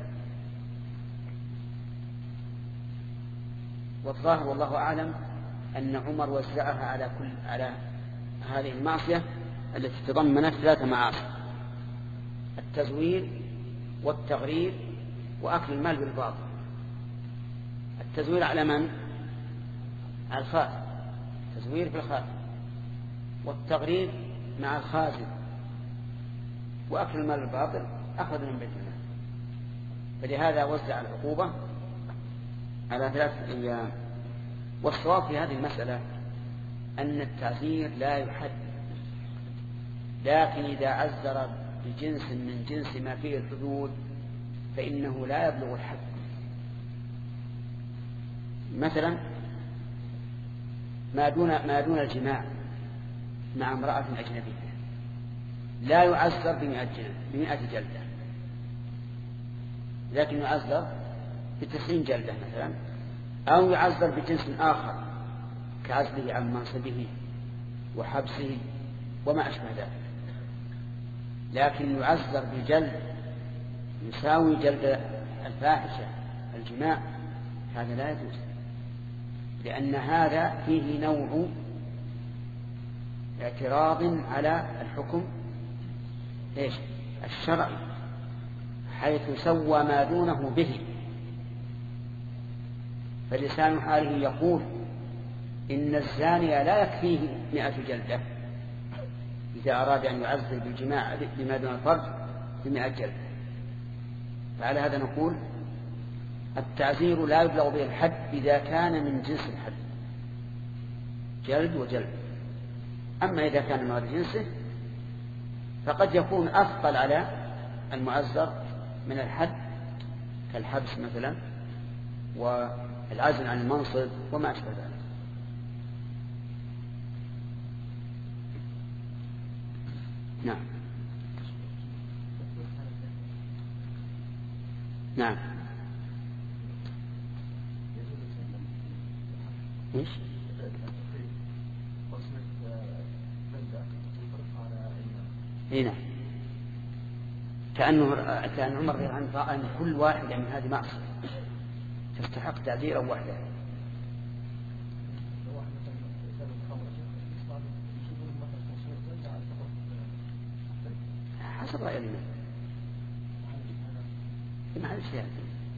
والظاهر والله أعلم أن عمر وزعها على كل على هذه المعصية التي تضمنت ثلاثة معاصي: التزوير والتغرير وأكل المال بالباطل. التزوير على من؟ على الخازن، تزوير في الخازن، والتغرير مع الخازن، وأكل المال بالباطل أخذ من بيت المال. فلهذا وزع العقوبة على ثلاثة أيام. والصواب في هذه المسألة أن التعزير لا يحد، لكن إذا عزر بجنس من جنس ما فيه الحدود فإنه لا يبلغ الحد. مثلا ما دون ما دون الجماع مع امرأة أجنبية لا يعزر بمئة جلدة، لكن يعزر بتسعين جلدة مثلا، أو يعزر بجنس آخر كعزله عن منصبه وحبسه وما أشبه ذلك. لكن يعزر بجلد يساوي جلد الفاحشة الجماع، هذا لا يجوز، لأن هذا فيه نوع اعتراض على الحكم إيش؟ الشرعي، حيث سوى ما دونه به. فلسان حاله يقول إن الزاني لا يكفيه مئة جلدة إذا أراد أن يعزل بالجماع بما دون الفرج بمئة جلدة. فعلى هذا نقول التعزير لا يبلغ به الحد إذا كان من جنس الحد، جلد وجلد. أما إذا كان من غير جنسه فقد يكون أثقل على المعزر من الحد، كالحبس مثلا والعزل عن المنصب وما أشبه ذلك. نعم نعم ايش؟ هنا كأنه كأن عمر رضي الله عنه أن كل واحدة من هذه معصية تستحق تعذيرا واحدا، حسب رأي الإمام ما عاد شيء.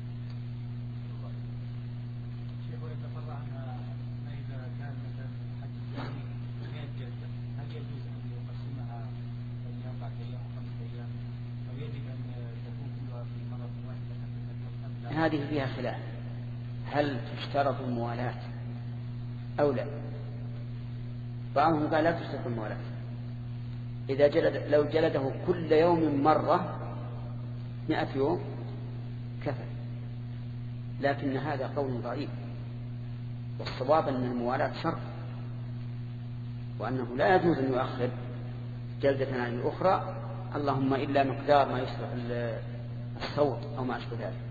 هذه فيها خلاف، هل تشترط الموالاة أو لا؟ بعضهم قال لا تشترط الموالاة، إذا جلد لو جلده كل يوم مرة مئة يوم كفى، لكن هذا قول ضعيف، والصواب أن الموالاة شرط، وأنه لا يجوز أن يؤخر جلدة عن الأخرى، اللهم إلا مقدار ما يصلح الصوت أو ما أشبه ذلك،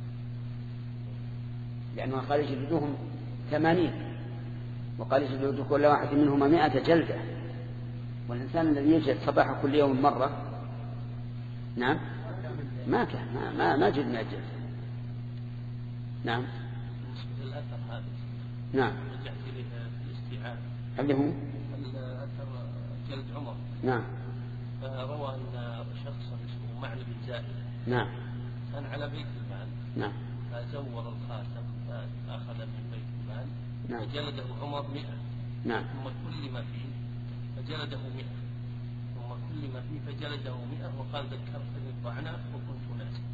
لأنه قال يجلدوهم ثمانين وقال يجلدوا كل واحد منهما مئة جلدة، والإنسان الذي يجلد صباح كل يوم مرة نعم ما كان ما ما, ما جلد مئة جلدة. نعم الأثر هذا نعم رجعت إليه الاستيعاب اللي هو الأثر جلد عمر. نعم روى أن شخصا اسمه معن بن زائد نعم كان على بيت المال نعم فزور الخاتم فأخذ من بيت المال نعم فجلده عمر مئة نعم ثم كل ما فيه فجلده مئة ثم كل ما فيه فجلده مئة وقال ذكرتني الطعنة وكنت ناسا.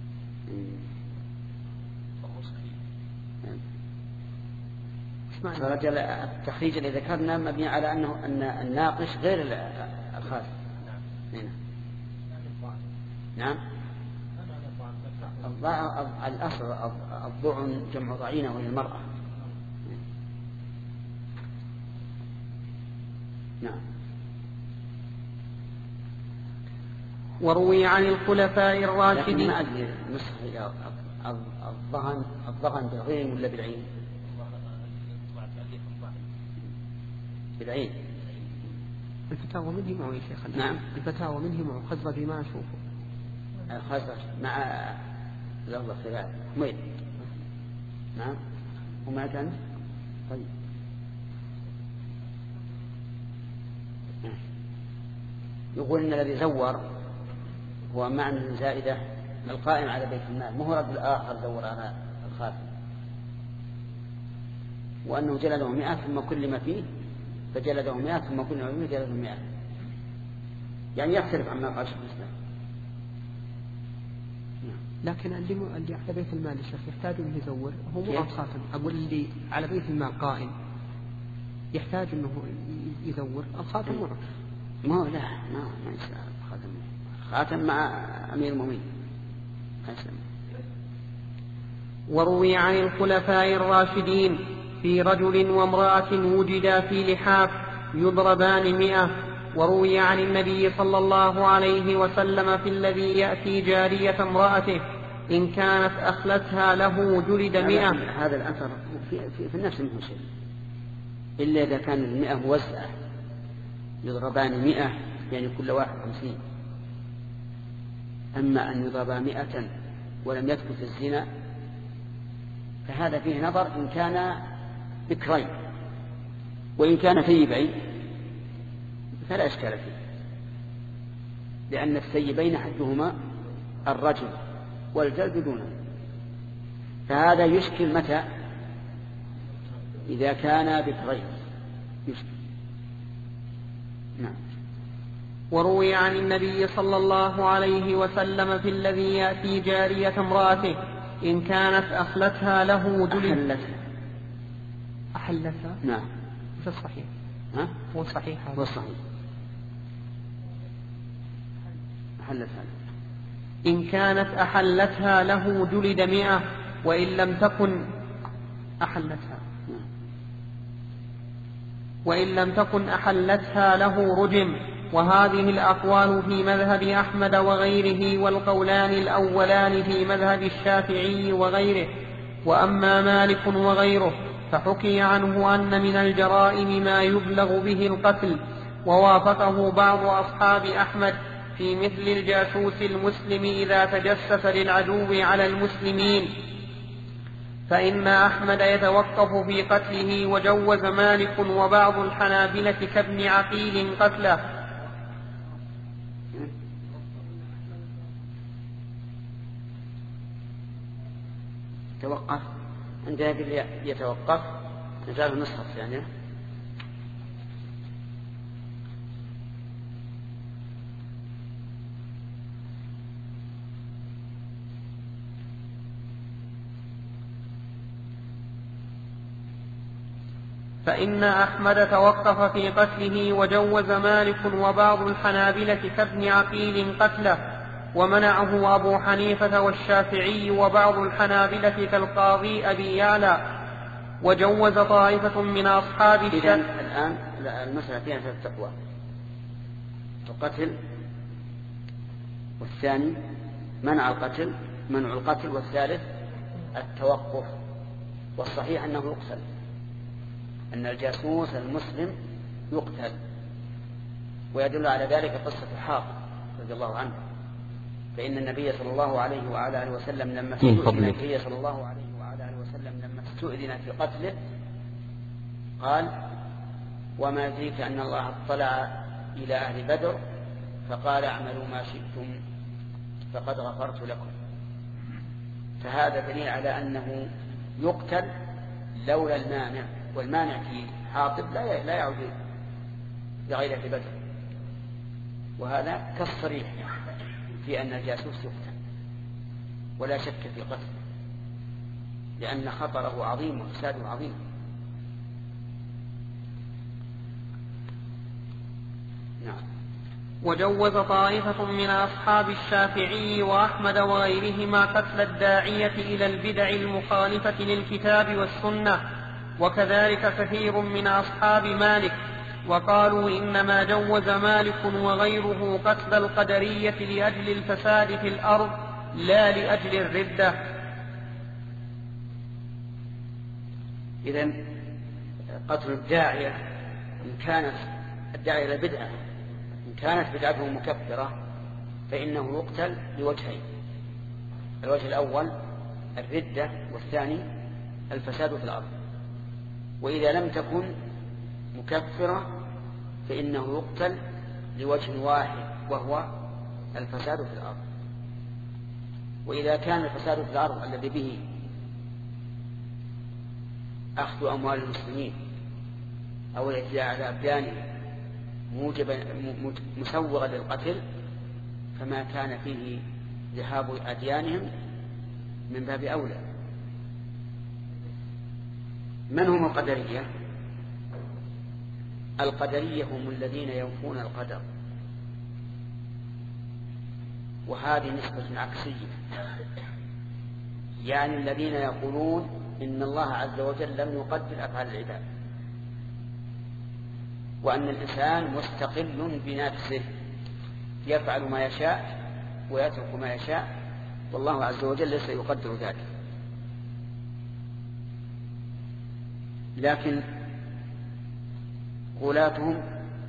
فهو صحيح. فرجل التخريج الذي ذكرنا مبني على أنه أن الناقش غير الخاتم. نعم نعم الأصل الضعن جمع ضعينة وهي المرأة. نعم. وروي عن الخلفاء الراشدين. ما أدري نسخ الضغن الضغن بالغين ولا بالعين؟ بالعين. الفتاوى منه معه يا شيخ. نعم الفتاوى منه معه خزرجي ما أشوفه. الخزرج مع لفظ خلاف مين؟ نعم وما كان طيب. يقول إن الذي زور هو معنى زائدة القائم على بيت المال، مو رجل آخر زور على الخاتم، وأنه جلده مئة ثم كل ما فيه فجلده مئة ثم كل ما فيه جلده مئة، يعني يختلف عما قال شيخ الإسلام. لكن اللي اللي على بيت المال الشيخ يحتاج انه يزور هو مو الخاتم، اقول اللي على بيت المال قائم يحتاج انه يزور الخاتم معه. ما لا ما ما يصير خاتم خاتم مع امير المؤمنين. وروي عن الخلفاء الراشدين في رجل وامرأة وجدا في لحاف يضربان مئة. وروي عن النبي صلى الله عليه وسلم في الذي يأتي جارية امرأته إن كانت أخلتها له جلد مئة. هذا الأثر في, في, في النفس منه شيء إلا إذا كان المئة موزعة يضربان مئة يعني كل واحد خمسين. أما أن يضربا مئة ولم يثبت الزنا فهذا فيه نظر إن كان بكرين، وإن كان ثيبين فلا إشكال فيه، لأن الثيبين حدهما الرجل والجلد دونه، فهذا يشكل متى؟ إذا كان بكرين يشكل. نعم. وروي عن النبي صلى الله عليه وسلم في الذي يأتي جارية امرأته إن كانت أخلتها له جلد. أحلتها. أحلتها؟ نعم. في الصحيح. ها؟ هو صحيح هذا. هو صحيح. أحلتها. إن كانت أحلتها له جلد مئة وإن لم تكن أحلتها وإن لم تكن أحلتها له رجم. وهذه الأقوال في مذهب أحمد وغيره، والقولان الأولان في مذهب الشافعي وغيره. وأما مالك وغيره فحكي عنه أن من الجرائم ما يبلغ به القتل، ووافقه بعض أصحاب أحمد في مثل الجاسوس المسلم إذا تجسس للعدو على المسلمين، فإن أحمد يتوقف في قتله، وجوز مالك وبعض الحنابلة كابن عقيل قتله. توقف عند هذه يتوقف نجعله نصف يعني. فإن أحمد توقف في قتله وجوز مالك وبعض الحنابلة كابن عقيل قتله، ومنعه أبو حنيفة والشافعي وبعض الحنابلة كالقاضي أبي يعلى، وجوز طائفة من أصحاب الشافعي. إذن الآن المسألة فيها ثلاث أقوال: القتل، والثاني منع القتل منع القتل والثالث التوقف. والصحيح أنه يقتل، أن الجاسوس المسلم يقتل، ويدل على ذلك قصة حاطب رضي الله عنه، فإن النبي صلى الله عليه وعلى آله وسلم لما استؤذن النبي صلى الله عليه وعلى آله وسلم لما استؤذن في قتله قال: وما يدريك أن الله اطلع إلى أهل بدر فقال: اعملوا ما شئتم فقد غفرت لكم. فهذا دليل على أنه يقتل لولا المانع، والمانع في حاطب لا لا يعود لغير أهل بدر، وهذا كالصريح في أن الجاسوس يقتل ولا شك في قتله، لأن خطره عظيم وفساده عظيم. نعم. وجوز طائفة من أصحاب الشافعي وأحمد وغيرهما قتل الداعية إلى البدع المخالفة للكتاب والسنة، وكذلك كثير من أصحاب مالك، وقالوا إنما جوز مالك وغيره قتل القدرية لأجل الفساد في الأرض لا لأجل الردة. إذن قتل الداعية إن كانت الداعية إلى البدعة إن كانت بدعته مكفرة فإنه يقتل لوجهين: الوجه الأول الردة، والثاني الفساد في الأرض. وإذا لم تكن مكفرة فإنه يقتل لوجه واحد وهو الفساد في الأرض. وإذا كان الفساد في الأرض الذي به أخذ أموال المسلمين أو الاعتداء على أبدانهم موجبا مسوغا للقتل فما كان فيه ذهاب أديانهم من باب أولى. من هم القدرية؟ القدرية هم الذين ينفون القدر، وهذه نسبة عكسية، يعني الذين يقولون إن الله عز وجل لم يقدر أفعال العباد، وأن الإنسان مستقل بنفسه يفعل ما يشاء ويترك ما يشاء، والله عز وجل ليس يقدر ذلك. لكن غلاتهم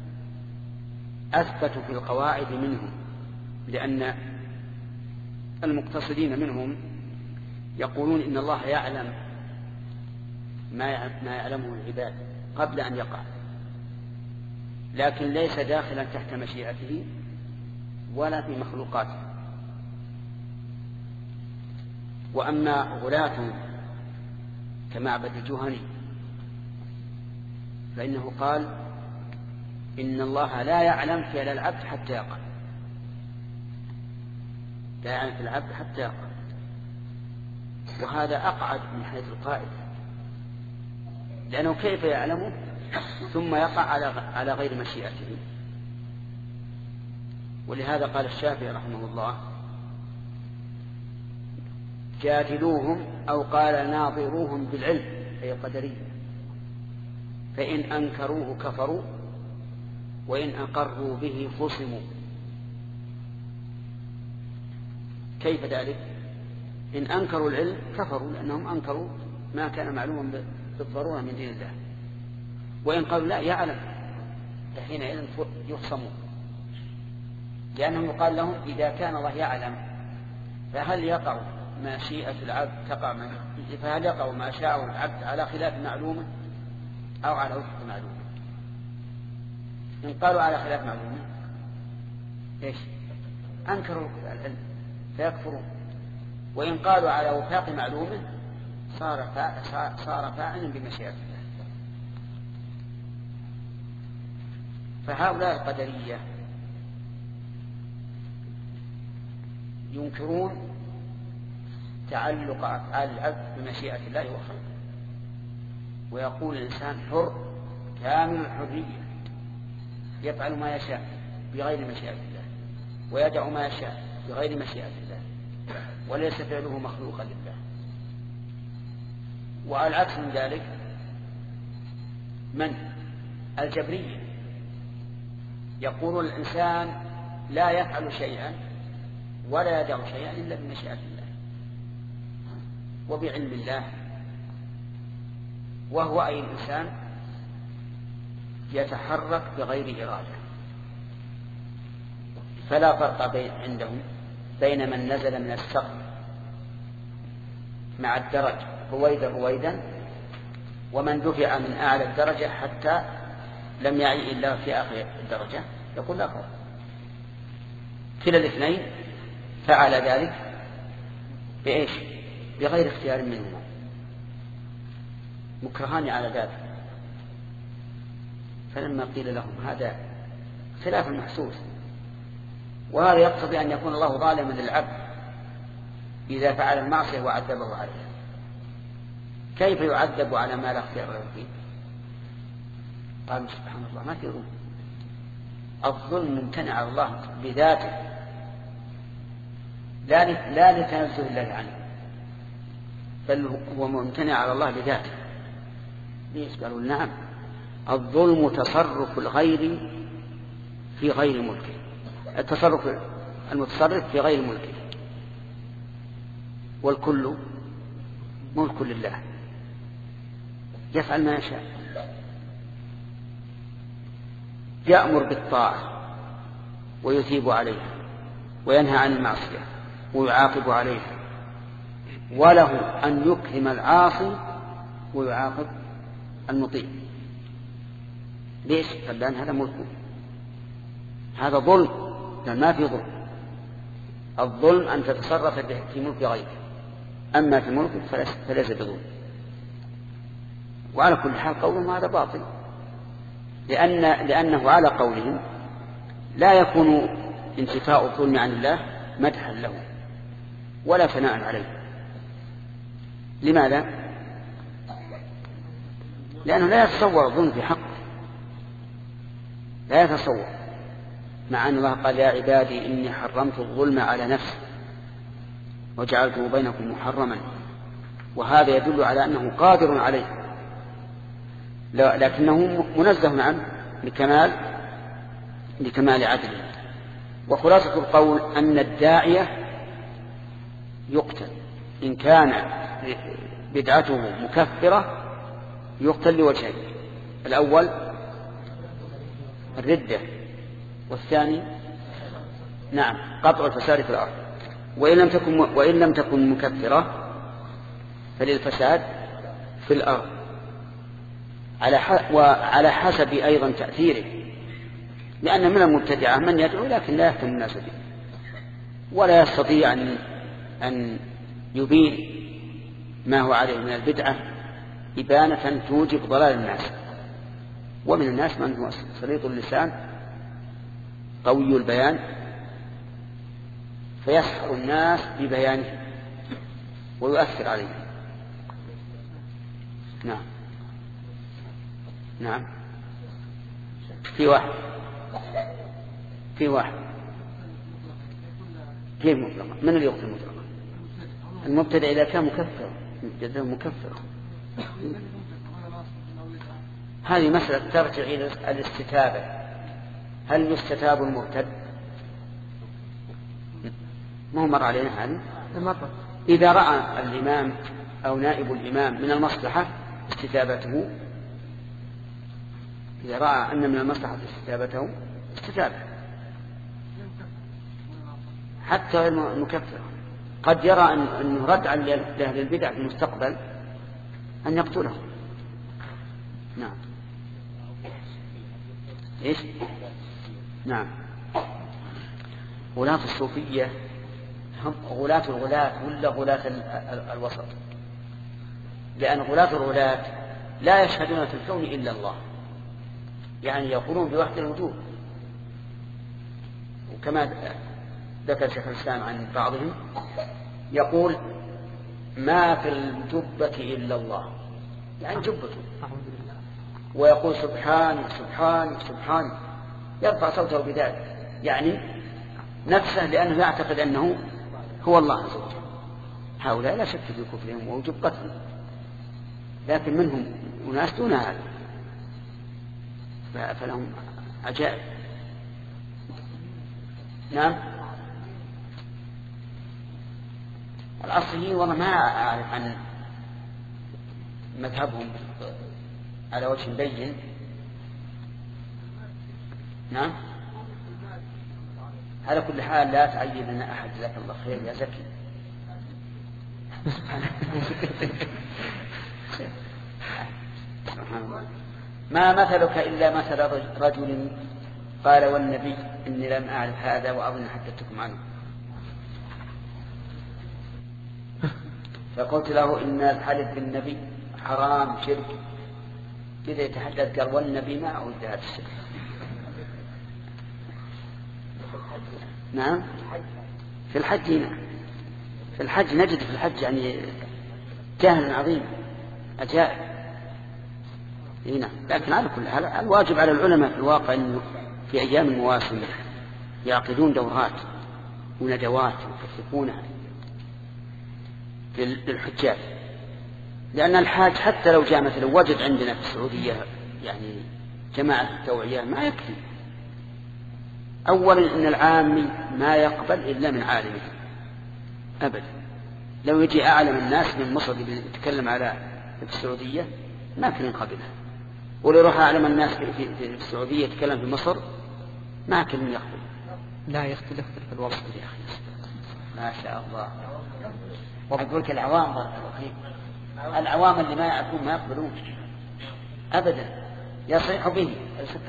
أثبتوا في القواعد منهم، لأن المقتصدين منهم يقولون إن الله يعلم ما يعلمه العباد قبل أن يقع، لكن ليس داخلا تحت مشيئته ولا في مخلوقاته. وأما غلاتهم كمعبد الجهني فإنه قال إن الله لا يعلم فعل العبد حتى يقع، لا يعلم في العبد حتى يقع، وهذا أقعد من حيث القائد، لأنه كيف يعلمه ثم يقع على غير مشيئته. ولهذا قال الشافعي رحمه الله: جادلوهم أو قال ناظروهم بالعلم، أي القدرية، فإن أنكروه كفروا وإن أقروا به خصموا. كيف ذلك؟ إن أنكروا العلم كفروا لأنهم أنكروا ما كان معلوما بالضرورة من دين الله، وإن قالوا لا يعلم فحينئذ يخصموا، لأنهم يقال لهم إذا كان الله يعلم فهل يقع مشيئة العبد تقع فهل يقع ما شاء العبد على خلاف معلومه أو على وفق معلومه؟ إن قالوا على خلاف معلومه إيش؟ أنكروا العلم فيكفرون، وإن قالوا على وفاق معلومه صار صار فاعلا بمشيئة الله. فهؤلاء القدرية ينكرون تعلق أفعال العبد بمشيئة الله وخلقه، ويقول الإنسان حر كامل الحرية يفعل ما يشاء بغير مشيئة الله، ويدع ما يشاء بغير مشيئة الله، وليس فعله مخلوقا لله. والعكس من ذلك من الجبرية، يقول الإنسان لا يفعل شيئا ولا يدع شيئا إلا بمشيئة الله وبعلم الله، وهو أي الإنسان يتحرك بغير إرادة. فلا فرق بين عندهم بين من نزل من السقف مع الدرج رويدا رويدا ومن دفع من أعلى الدرجة حتى لم يعي إلا في آخر الدرجة، يقول لا فرق. كلا الاثنين فعل ذلك بإيش؟ بغير اختيار منهما، مكرهان على ذلك. فلما قيل لهم هذا خلاف المحسوس، وهذا يقتضي أن يكون الله ظالما للعبد إذا فعل المعصية وعذبه عليها، كيف يعذب على ما لا اختيار له فيه؟ قال سبحان الله ما في ظلم، الظلم ممتنع على الله بذاته لا لا لتنزه الله عنه، بل هو ممتنع على الله بذاته. ليش؟ قالوا نعم، الظلم تصرف الغير في غير ملكه، التصرف المتصرف في غير ملكه، والكل ملك لله يفعل ما يشاء، يأمر بالطاعة ويثيب عليها وينهى عن المعصية ويعاقب عليها، وله أن يكرم العاصي ويعاقب المطيع. ليش؟ قال لأن هذا ملكه، هذا ظلم، لأن ما في ظلم. الظلم أن تتصرف في ملك غيرك، أما في ملكك فليس بظلم. وعلى كل حال قولهم هذا باطل، لأن لأنه على قولهم لا يكون انتفاء الظلم عن الله مدحا له ولا ثناء عليه. لماذا؟ لأنه لا يتصور الظلم في حقه، لا يتصور، مع أن الله قال يا عبادي إني حرمت الظلم على نفسي وجعلته بينكم محرما، وهذا يدل على أنه قادر عليه، لكنه منزه عنه لكمال لكمال عدله. وخلاصة القول أن الداعية يقتل إن كان بدعته مكفرة، يقتل لوجهين: الأول الردة، والثاني نعم قطع الفساد في الأرض. وإن لم تكن وإن لم تكن مكفرة فللفساد في الأرض، على وعلى حسب أيضا تأثيره، لأن من المبتدعة من يدعو لكن لا يهتم الناس به، ولا يستطيع أن أن يبين ما هو عليه من البدعة إبانة توجب ضلال الناس. ومن الناس من هو سليط اللسان قوي البيان فيسحر الناس ببيانه ويؤثر عليهم. نعم نعم في واحد في واحد كيف مطلقا؟ من اللي يقتل مطلقا؟ المبتدع إذا كان مكفر مبتدع مكفر. هذه مسألة ترجع إلى الاستتابة، هل يستتاب المرتد؟ ما هو مر علينا هذا؟ إذا رأى الإمام أو نائب الإمام من المصلحة استتابته، إذا رأى أن من المصلحة استتابته استتابه، حتى المكفر قد يرى أنه ردعا لأهل البدع في المستقبل أن يقتله. نعم إيش؟ نعم غلاة الصوفية هم غلاة الغلاة ولا غلاة الوسط؟ لأن غلاة الغلاة لا يشهدون في الكون إلا الله، يعني يقولون بوحدة الوجود. وكما ذكر شيخ الإسلام عن بعضهم يقول ما في الجبة إلا الله، يعني جبته، ويقول سبحانك سبحانك سبحانك، يرفع صوته بذلك، يعني نفسه، لأنه يعتقد أنه هو الله عز وجل. هؤلاء لا شك في كفرهم ووجوب قتلهم، لكن منهم أناس دون هذا فلهم عجائب. نعم. الأصليين والله ما أعرف عن مذهبهم على وجه بين. نعم. على كل حال لا تعيب لنا أحد، جزاك الله خير يا زكي. سبحان الله. ما مثلك إلا مثل رجل قال والنبي إني لم أعرف هذا وأظن حدثتكم عنه، فقلت له إن الحلف بالنبي حرام شرك. إذا يتحدث قال والنبي ما أود هذا الشرك. نعم. في الحج هنا، في الحج نجد في الحج يعني جهل عظيم أجائب هنا. لكن على كل حال الواجب على العلماء في الواقع أنه في أيام المواسم يعقدون دورات وندوات يكثفونها للحجاج، لأن الحاج حتى لو جاء مثلا وجد عندنا في السعودية يعني جماعة توعية ما يكفي. أولا إن العامي ما يقبل إلا من عالمه أبدا. لو يجي أعلم الناس من مصر يتكلم على في السعودية ما كان يقبلها، ولو يروح أعلم الناس في, في, في السعودية يتكلم في مصر ما كان يقبل. لا يختلف في الوضع يا أخي. ما شاء الله. أقول لك العوام بارك الله فيك، العوام اللي ما يعرفون ما يقبلون أبدا، يصيح به الفكر.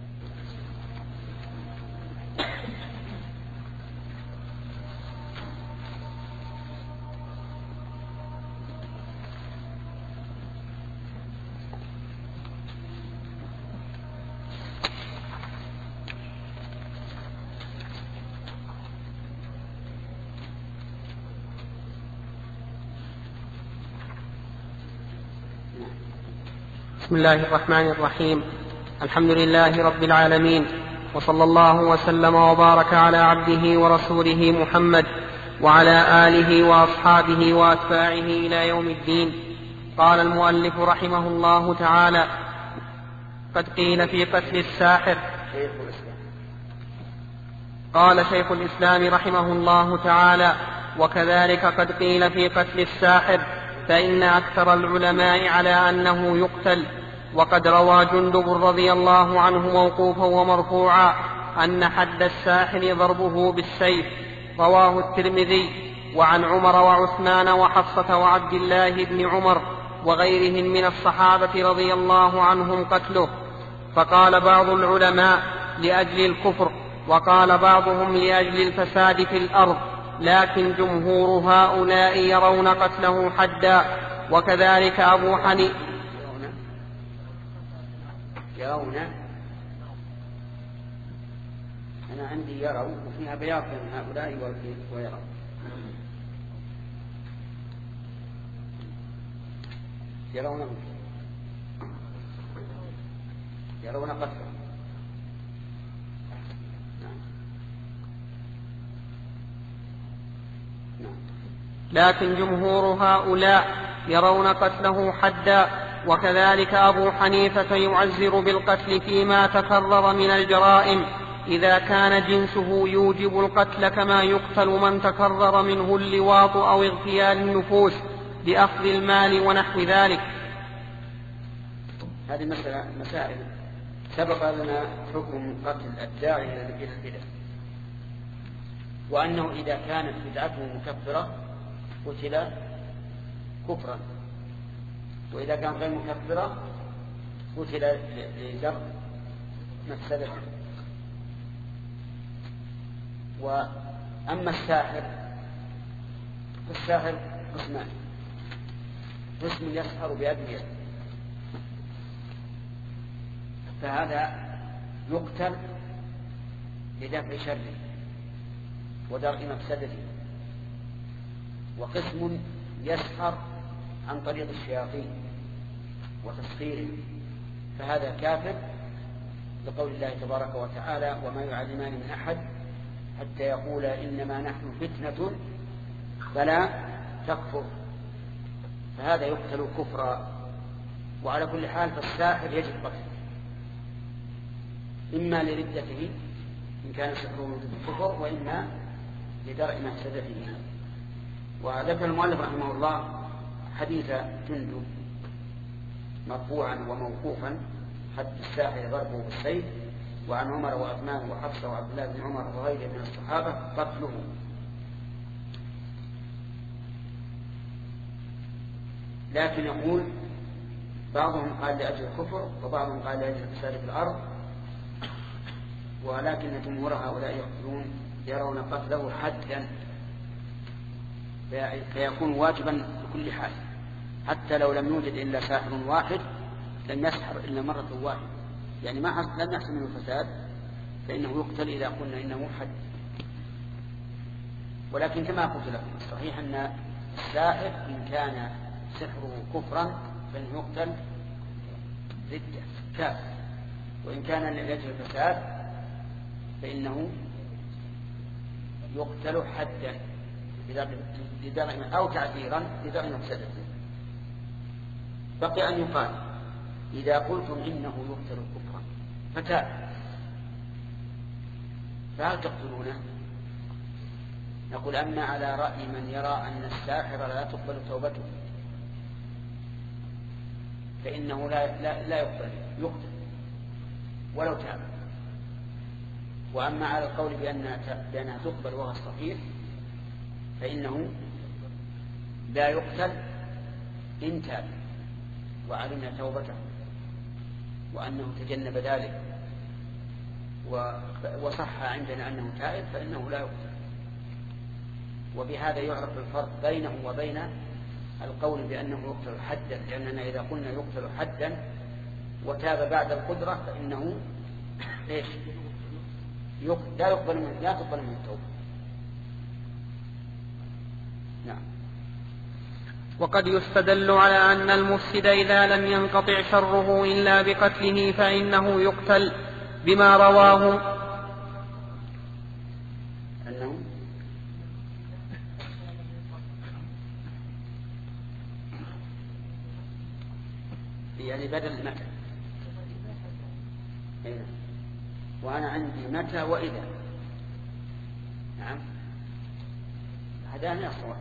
بسم الله الرحمن الرحيم. الحمد لله رب العالمين، وصلى الله وسلم وبارك على عبده ورسوله محمد وعلى آله وأصحابه وأتباعه إلى يوم الدين. قال المؤلف رحمه الله تعالى: قد قيل في قتل الساحر. قال شيخ الإسلام رحمه الله تعالى: وكذلك قد قيل في قتل الساحر، فإن أكثر العلماء على أنه يقتل. وقد روى جندب رضي الله عنه موقوفا ومرفوعا أن حد الساحر ضربه بالسيف. رواه الترمذي. وعن عمر وعثمان وحفصة وعبد الله بن عمر وغيرهم من الصحابة رضي الله عنهم قتله. فقال بعض العلماء لأجل الكفر، وقال بعضهم لأجل الفساد في الأرض، لكن جمهور هؤلاء يرون قتله حدا. وكذلك أبو حنيفة. يرون، أنا عندي يروا وفيها بياض من هؤلاء ويروا. يرون يرون قتله. لكن جمهور هؤلاء يرون قتله حدا. وكذلك أبو حنيفة يعزر بالقتل فيما تكرر من الجرائم إذا كان جنسه يوجب القتل، كما يقتل من تكرر منه اللواط أو اغتيال النفوس بأخذ المال ونحو ذلك. هذه مسألة مسائل سبق لنا حكم قتل الداعي إلى البدع، وأنه إذا كانت بدعته مكفرة قتل كفرا، وإذا كان غير مكفرة قتل لجر مفسدة. وأما الساحر فالساحر قسمان: قسم يسحر بأبي يسر، فهذا يقتل لدفع شره ودرء مفسدته. وقسم يسحر عن طريق الشياطين وتسخيرهم، فهذا كافر لقول الله تبارك وتعالى: وما يعلمان من أحد حتى يقول إنما نحن فتنة فلا تكفر، فهذا يقتل كفرا. وعلى كل حال فالساحر يجب قتله، إما لردته إن كان سحره بالكفر، وإما لدرء مفسدته. وذكر المؤلف رحمه الله حديث جندب مرفوعا وموقوفا: حد الساحر ضربه بالسيف، وعن عمر وعثمان وحفصة وعبد الله بن عمر وغيره من الصحابة قتله. لكن يقول بعضهم قال لأجل الكفر وبعضهم قال لأجل الفساد في الأرض، ولكن جمهور هؤلاء يقولون يرون قتله حدا، فيكون واجبا بكل حال، حتى لو لم يوجد إلا ساحر واحد لم يسحر إلا مرة واحدة، يعني ما لم يحصل منه الفساد، فإنه يقتل إذا قلنا إنه حد. ولكن كما قلت لكم الصحيح أن الساحر إن كان سحره كفرا فإنه يقتل ردة كافر، وإن كان لأجل الفساد فإنه يقتل حدا أو تعذيرا لدرء مفسدته. بقي أن يقال: إذا قلتم إنه يقتل كفرا فتاب فهل تقتلونه؟ نقول: أما على رأي من يرى أن الساحر لا تقبل توبته فإنه لا, لا, لا يقتل يقتل ولو تاب. وأما على القول بأنها تقبل وهو الصحيح فإنه لا يقتل إن تاب وعلمنا توبته وأنه تجنب ذلك وصح عندنا أنه تائب فإنه لا يقتل. وبهذا يعرف الفرق بينه وبين القول بأنه يقتل حدا، لأننا إذا قلنا يقتل حدا وتاب بعد القدرة فإنه إيش؟ لا يقبل من لا تقبل من التوبة. نعم. وقد يستدل على أن المفسد إذا لم ينقطع شره إلا بقتله فإنه يقتل بما رواه أنه يعني بدل متى. أين؟ وأنا عندي متى وإذا. نعم هذا يصح.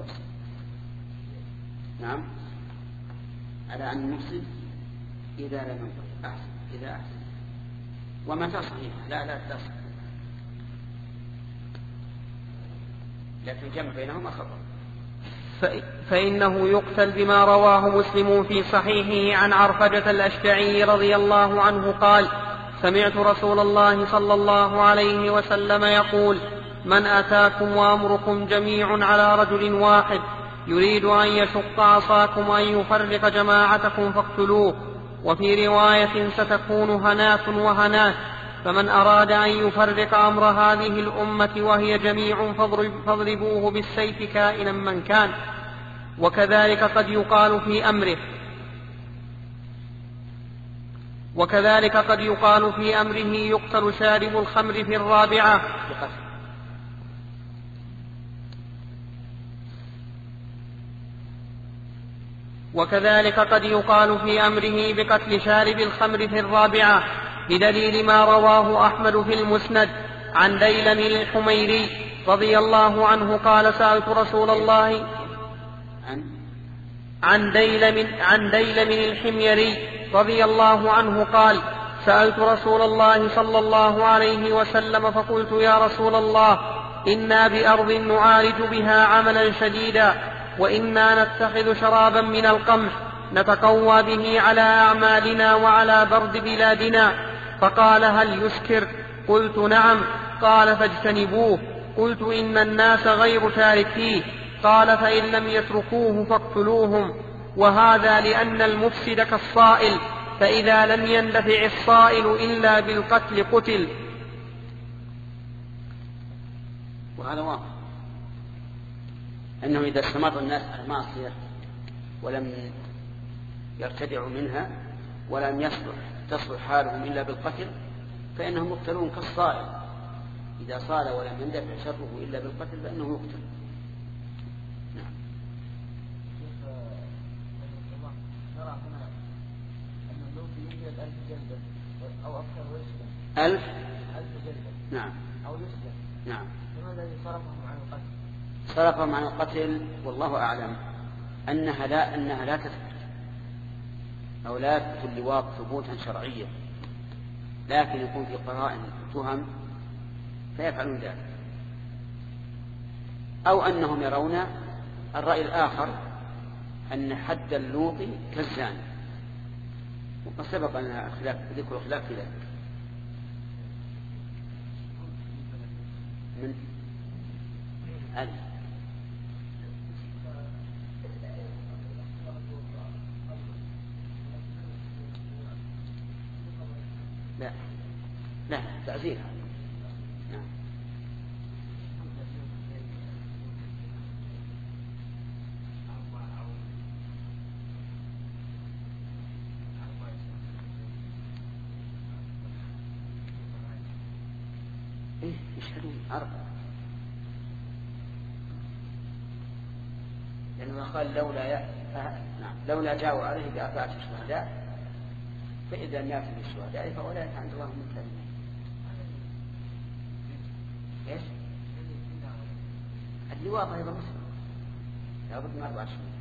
نعم على أن المفسد إذا لم ينقطع أحسن إذا أحسن ومتى صحيح لا لا تصح، لكن جمع بينهما خطأ. فإنه يقتل بما رواه مسلم في صحيحه عن عرفجة الأشجعي رضي الله عنه قال: سمعت رسول الله صلى الله عليه وسلم يقول: من أتاكم وأمركم جميع على رجل واحد يريد أن يشق عصاكم وأن يفرق جماعتكم فاقتلوه. وفي رواية: ستكون هنات وهنات، فمن أراد أن يفرق أمر هذه الأمة وهي جميع فاضربوه بالسيف كائنا من كان. وكذلك قد يقال في أمره وكذلك قد يقال في أمره يقتل شارب الخمر في الرابعة وكذلك قد يقال في أمره بقتل شارب الخمر في الرابعة بدليل ما رواه أحمد في المسند عن ديلم الحميري رضي الله عنه قال: سألت رسول الله عن ديلم عن ديلم الحميري رضي الله عنه قال: سألت رسول الله صلى الله عليه وسلم فقلت: يا رسول الله، إنا بأرض نعالج بها عملا شديدا، وإنا نتخذ شرابا من القمح نتقوى به على أعمالنا وعلى برد بلادنا، فقال: هل يسكر؟ قلت: نعم. قال: فاجتنبوه. قلت: إن الناس غير تاركيه. قال: فإن لم يتركوه فاقتلوهم. وهذا لأن المفسد كالصائل، فإذا لم يندفع الصائل إلا بالقتل قتل. وهذا واضح أنه إذا استمر الناس على المعصية ولم يرتدعوا منها ولم يصلح تصلح حالهم إلا بالقتل فإنهم يقتلون كالصائل، إذا صال ولم يندفع شره إلا بالقتل فإنه يقتل. نعم. نرى هنا أن اللوط يوجد ألف جلدة أو أكثر ويسلم. ألف ألف جلدة. نعم. أو يسلم. نعم. لماذا الذي صرفهم عن القتل؟ صرفهم عن القتل والله أعلم أنها لا أنها لا تثبت أو لا تثبت اللواط ثبوتا شرعيا، لكن يكون في قرائن تهم فيفعلون ذلك، أو أنهم يرون الرأي الآخر أن حد اللوط كالزاني، وقد سبق لنا ذكر خلاف في ذلك. من ألف لا لا تعزيرها. نعم. إيه يشهدون أربعة، لأنه قال لولا ي... نعم لولا جاءوا عليه بأربعة شهداء فإذا لم يأتوا بالشهداء فأولئك عند الله هم الكاذبون. ايش؟ اللواط أيضا مسلم لابد من أربعة شهداء.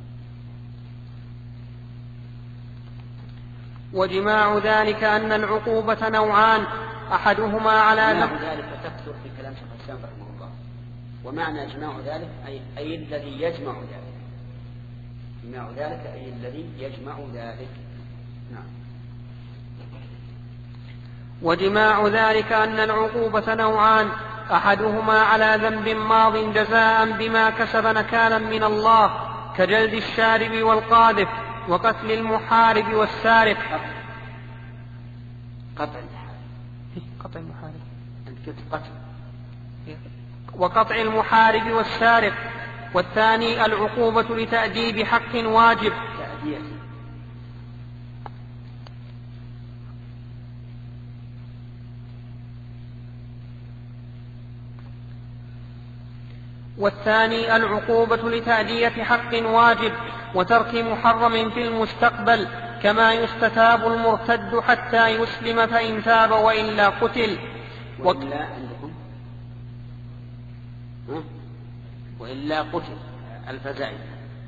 وجماع ذلك أن العقوبة نوعان، أحدهما على جماع ذلك تكثر في كلام شيخ الإسلام رحمه الله، ومعنى جماع ذلك أي, أي الذي يجمع ذلك. جماع ذلك أي الذي يجمع ذلك. نعم. وجماع ذلك أن العقوبة نوعان، أحدهما على ذنب ماض جزاء بما كسب نكالا من الله كجلد الشارب والقاذف وقتل المحارب والسارق. قطع المحارب. قطع المحارب. أنت قلت قتل. وقطع المحارب والسارق. والثاني العقوبة لتأديب حق واجب. تأديب. والثاني العقوبة لتأدية حق واجب وترك محرم في المستقبل، كما يستتاب المرتد حتى يسلم فإن تاب وإلا قتل. وإلا عندكم وإلا قتل الفزائد.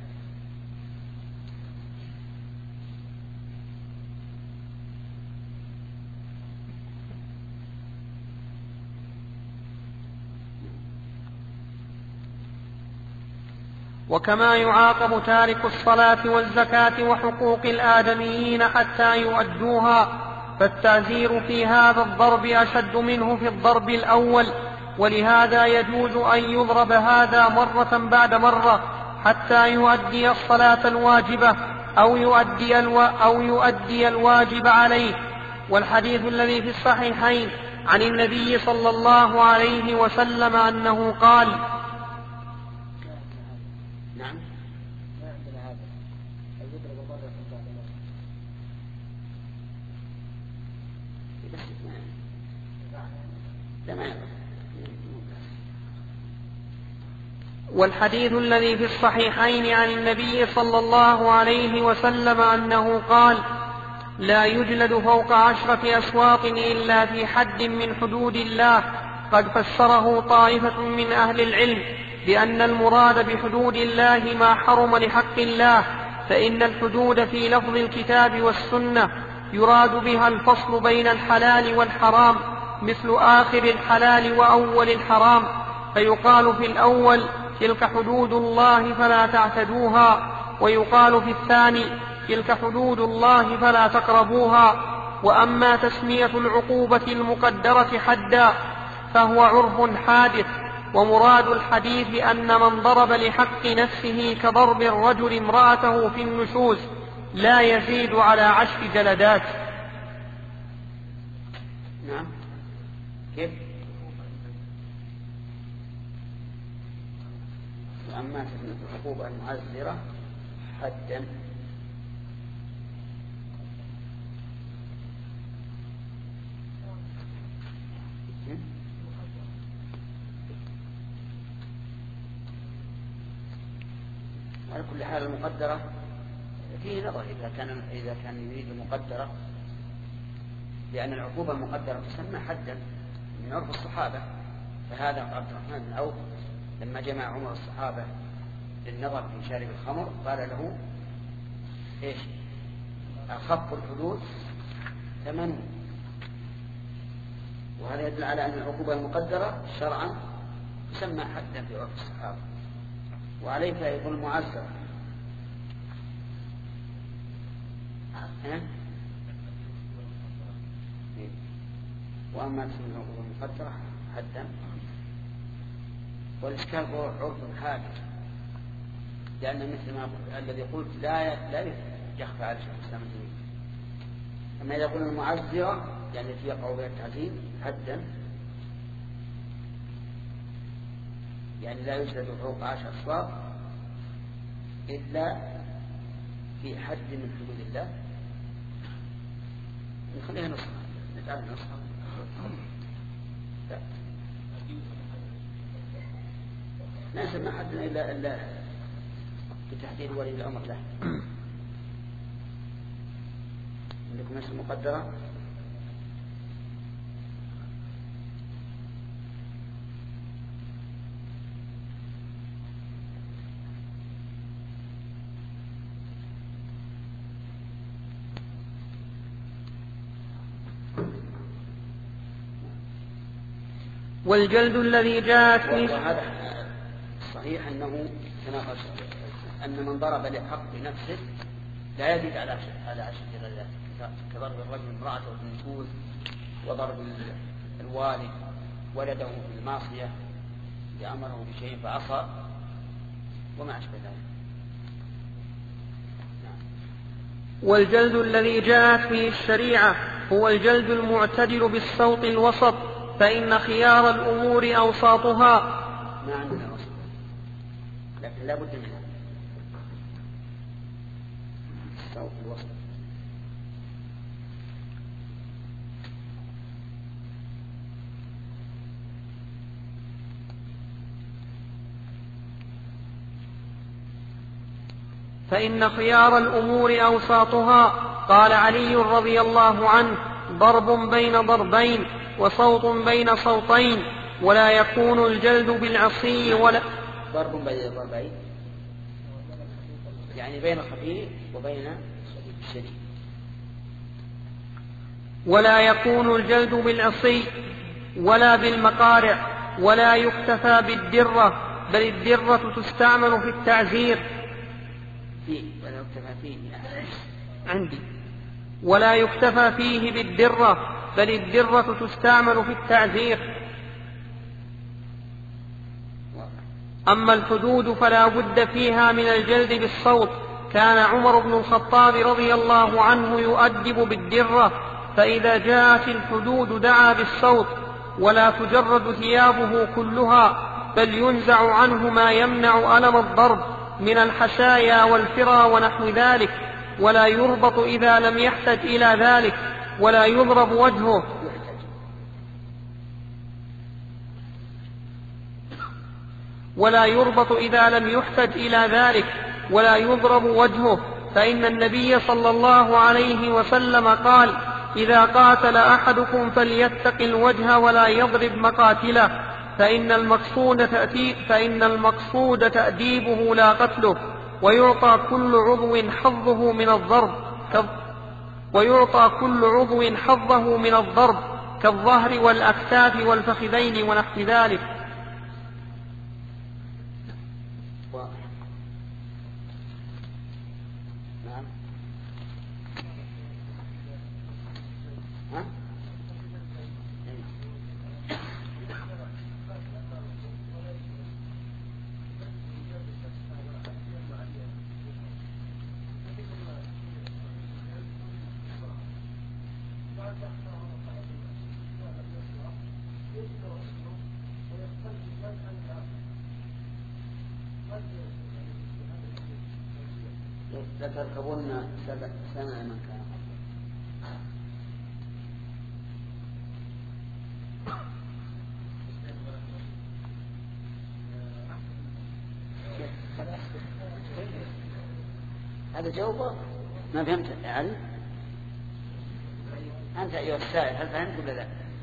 وكما يعاقب تارك الصلاة والزكاة وحقوق الآدميين حتى يؤدوها، فالتعزير في هذا الضرب أشد منه في الضرب الأول، ولهذا يجوز أن يضرب هذا مرة بعد مرة حتى يؤدي الصلاة الواجبة أو يؤدي, الو... أو يؤدي الواجب عليه. والحديث الذي في الصحيحين عن النبي صلى الله عليه وسلم أنه قال: نعم. ما عندنا هذا يضرب مرة بعد مرة. لا ما يضرب. والحديث الذي في الصحيحين عن النبي صلى الله عليه وسلم أنه قال: لا يجلد فوق عشرة أسواط إلا في حد من حدود الله. قد فسره طائفة من أهل العلم بأن المراد بحدود الله ما حرم لحق الله، فإن الحدود في لفظ الكتاب والسنة يراد بها الفصل بين الحلال والحرام، مثل آخر الحلال وأول الحرام، فيقال في الأول: تلك حدود الله فلا تعتدوها، ويقال في الثاني: تلك حدود الله فلا تقربوها. وأما تسمية العقوبة المقدرة حدا فهو عرف حادث، ومراد الحديث أن من ضرب لحق نفسه كضرب الرجل امرأته في النشوز لا يزيد على عشر جلدات. نعم. كيف؟ وأما تكون العقوبة المعزرة حدا. على كل حال المقدرة فيه نظر إذا كان إذا كان يريد المقدرة، لأن العقوبة المقدرة تسمى حدا من عرف الصحابة. فهذا عبد الرحمن بن عوف لما جمع عمر الصحابة للنظر في شارب الخمر قال له إيش؟ أخف الحدود ثمن. وهذا يدل على أن العقوبة المقدرة شرعا تسمى حدا في عرف الصحابة، وعليه فيكون المعزر. وأما تسمى العقوبة المقدرة حدا. والإشكال هو عرف حادث، لأن مثل ما الذي قلت لا لا يخفى على شيخ الإسلام ابن تيمية. أما إذا قلنا المعزرة يعني في يقع بها التعزير حدا، يعني لا يجلد فوق عشر أصوات إلا في حد من حدود الله. نخليها نصها، نجعل نصها. لا لا يسمى حدا إلا إلا بتحديد ولي الأمر له. عندكم نفس المقدرة. والجلد الذي جاءت فيه وهذا صحيح أنه تناقض، أن من ضرب لحق نفسه لا يزيد على على عشر جلدات، كضرب الرجل امرأته في النشوز، وضرب الوالد ولده في المعصية إذا أمره بشيء فعصى وما أشبه ذلك. والجلد الذي جاءت فيه الشريعة هو الجلد المعتدل بالصوت الوسط، فإن خيار الأمور أوساطها. ما عندنا وسط، لكن لا بد منها الصوت الوسط. فإن خيار الأمور أوساطها. قال علي رضي الله عنه: ضرب بين ضربين وصوت بين صوتين، ولا يكون الجلد بالعصي ولا ضرب بين ضربين يعني بين خفيف وبين شديد. ولا يكون الجلد بالعصي ولا بالمقارع، ولا يكتفى بالدرة، بل الدرة تستعمل في التعزير. فيه ولا يكتفى فيه عندي ولا يكتفى فيه بالدرة، بل الدرة تستعمل في التعزير. أما الحدود فلا بد فيها من الجلد بالصوت. كان عمر بن الخطاب رضي الله عنه يؤدب بالدرة، فإذا جاءت الحدود دعا بالصوت. ولا تجرد ثيابه كلها، بل ينزع عنه ما يمنع ألم الضرب من الحشايا والفرى ونحو ذلك. ولا يربط إذا لم يحتج إلى ذلك، ولا يضرب وجهه ولا يربط إذا لم يحتج إلى ذلك ولا يضرب وجهه. فإن النبي صلى الله عليه وسلم قال: إذا قاتل أحدكم فليتق الوجه ولا يضرب مقاتله، فإن المقصود تأتي فإن المقصود تأديبه لا قتله. ويعطى كل عضو حظه من الضرب ويعطى كل عضو حظه من الضرب كالظهر والأكتاف والفخذين ونحو ذلك. نعم. ها؟ لتركبن سنة من كان هذا جوابه. ما فهمت يا علي؟ أنت أيها السائل هل فهمت ولا لا؟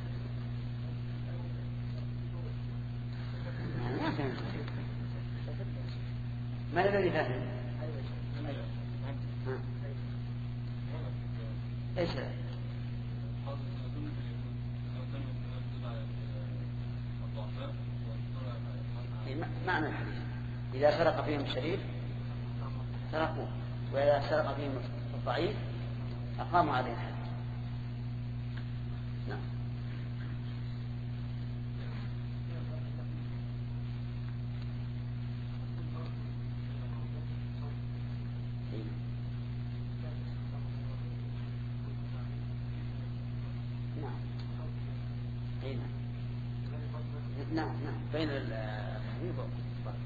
ما فهمت. من الذي فهم؟ ايش هذا؟ معنى الحديث إذا سرق فيهم الشريف سرقوه، وإذا سرق فيهم الضعيف أقاموا عليه الحد. نعم. نعم نعم بين الحديث والكفار.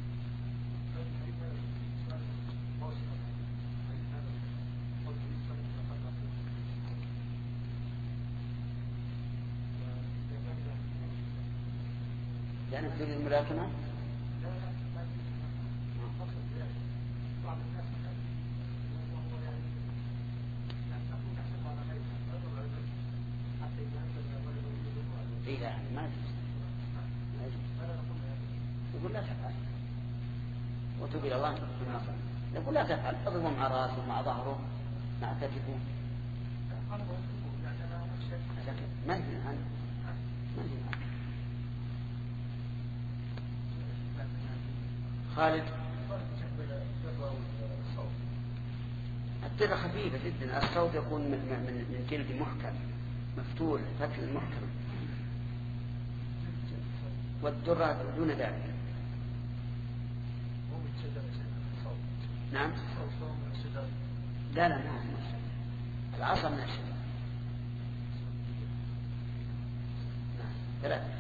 يعني في الملاكمة إيه لا ما يقول لا تفعل وتوب إلى الله من نصر. يقول لا تفعل، اضربه مع راسه مع ظهره مع كتفه. منهي عنه منهي عنه. خالد الدرة خفيفة جدا، الصوت يكون من من من جلد محكم مفتوح فتل محكم، والدرة دون ذلك. نعم لا لا ما هو العصا من الشجر. نعم.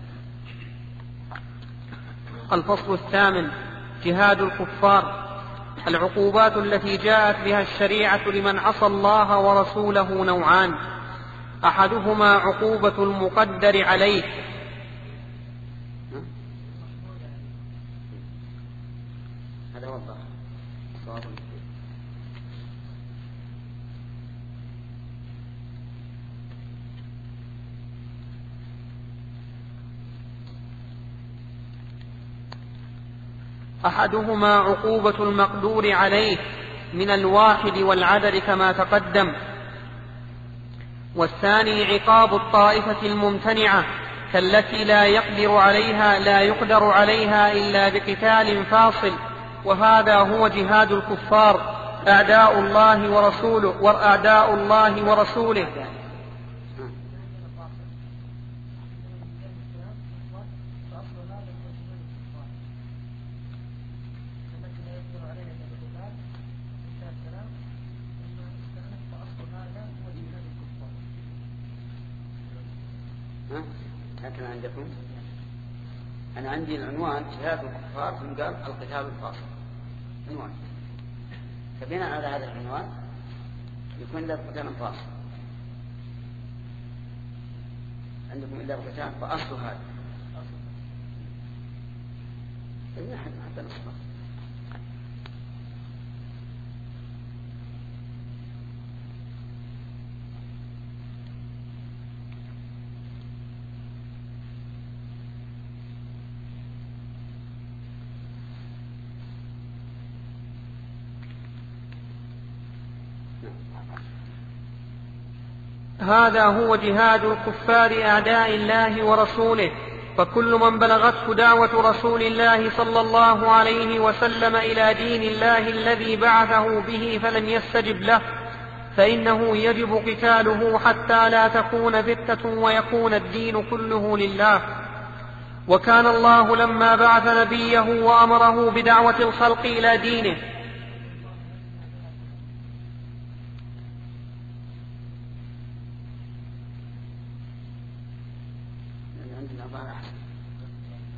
الفصل الثامن جهاد الكفار. العقوبات التي جاءت بها الشريعة لمن عصى الله ورسوله نوعان: أحدهما عقوبة المقدر عليه، هذا هو الصواب. أحدهما عقوبة المقدور عليه من الواحد والعدد كما تقدم، والثاني عقاب الطائفة الممتنعة كالتي لا يقدر عليها لا يقدر عليها إلا بقتال فاصل، وهذا هو جهاد الكفار أعداء الله ورسوله وأعداء الله ورسوله. لكن عندكم أنا عندي العنوان جهاد الكفار ثم قال القتال الفاصل عنوان، فبناء على هذا العنوان يكون إلا القتال الفاصل. عندكم إلا القتال فأصل هذا نحن حتى نصبر. هذا هو جهاد الكفار أعداء الله ورسوله. فكل من بلغته دعوة رسول الله صلى الله عليه وسلم إلى دين الله الذي بعثه به فلم يستجب له فإنه يجب قتاله حتى لا تكون فتنة ويكون الدين كله لله. وكان الله لما بعث نبيه وأمره بدعوة الخلق إلى دينه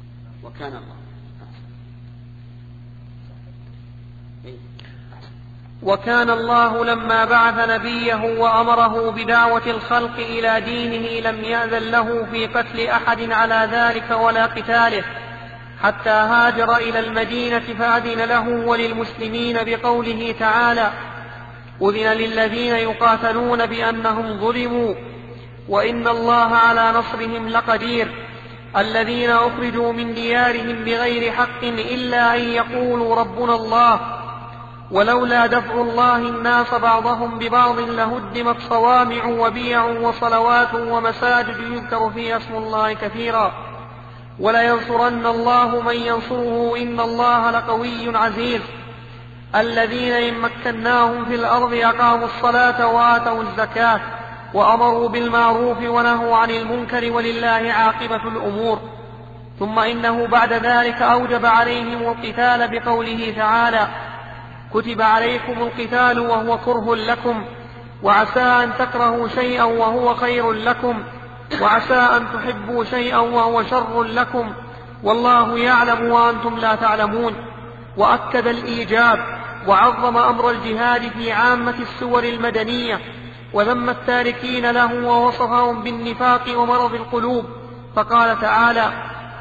وكان الله وكان الله لما بعث نبيه وأمره بدعوة الخلق إلى دينه لم يأذن له في قتل أحد على ذلك ولا قتاله، حتى هاجر إلى المدينة فأذن له وللمسلمين بقوله تعالى: أذن للذين يقاتلون بأنهم ظلموا وإن الله على نصرهم لقدير، الذين أخرجوا من ديارهم بغير حق إلا أن يقولوا ربنا الله، ولولا دفع الله الناس بعضهم ببعض لهدمت صوامع وبيع وصلوات ومساجد يذكر فيها اسم الله كثيرا، ولينصرن الله من ينصره إن الله لقوي عزيز، الذين إن مكناهم في الأرض أقاموا الصلاة وآتوا الزكاة وأمروا بالمعروف ونهوا عن المنكر ولله عاقبة الأمور. ثم إنه بعد ذلك أوجب عليهم القتال بقوله تعالى: كتب عليكم القتال وهو كره لكم وعسى أن تكرهوا شيئا وهو خير لكم وعسى أن تحبوا شيئا وهو شر لكم والله يعلم وأنتم لا تعلمون. وأكد الإيجاب وعظم أمر الجهاد في عامة السور المدنية، وذم التاركين له ووصفهم بالنفاق ومرض القلوب، فقال تعالى: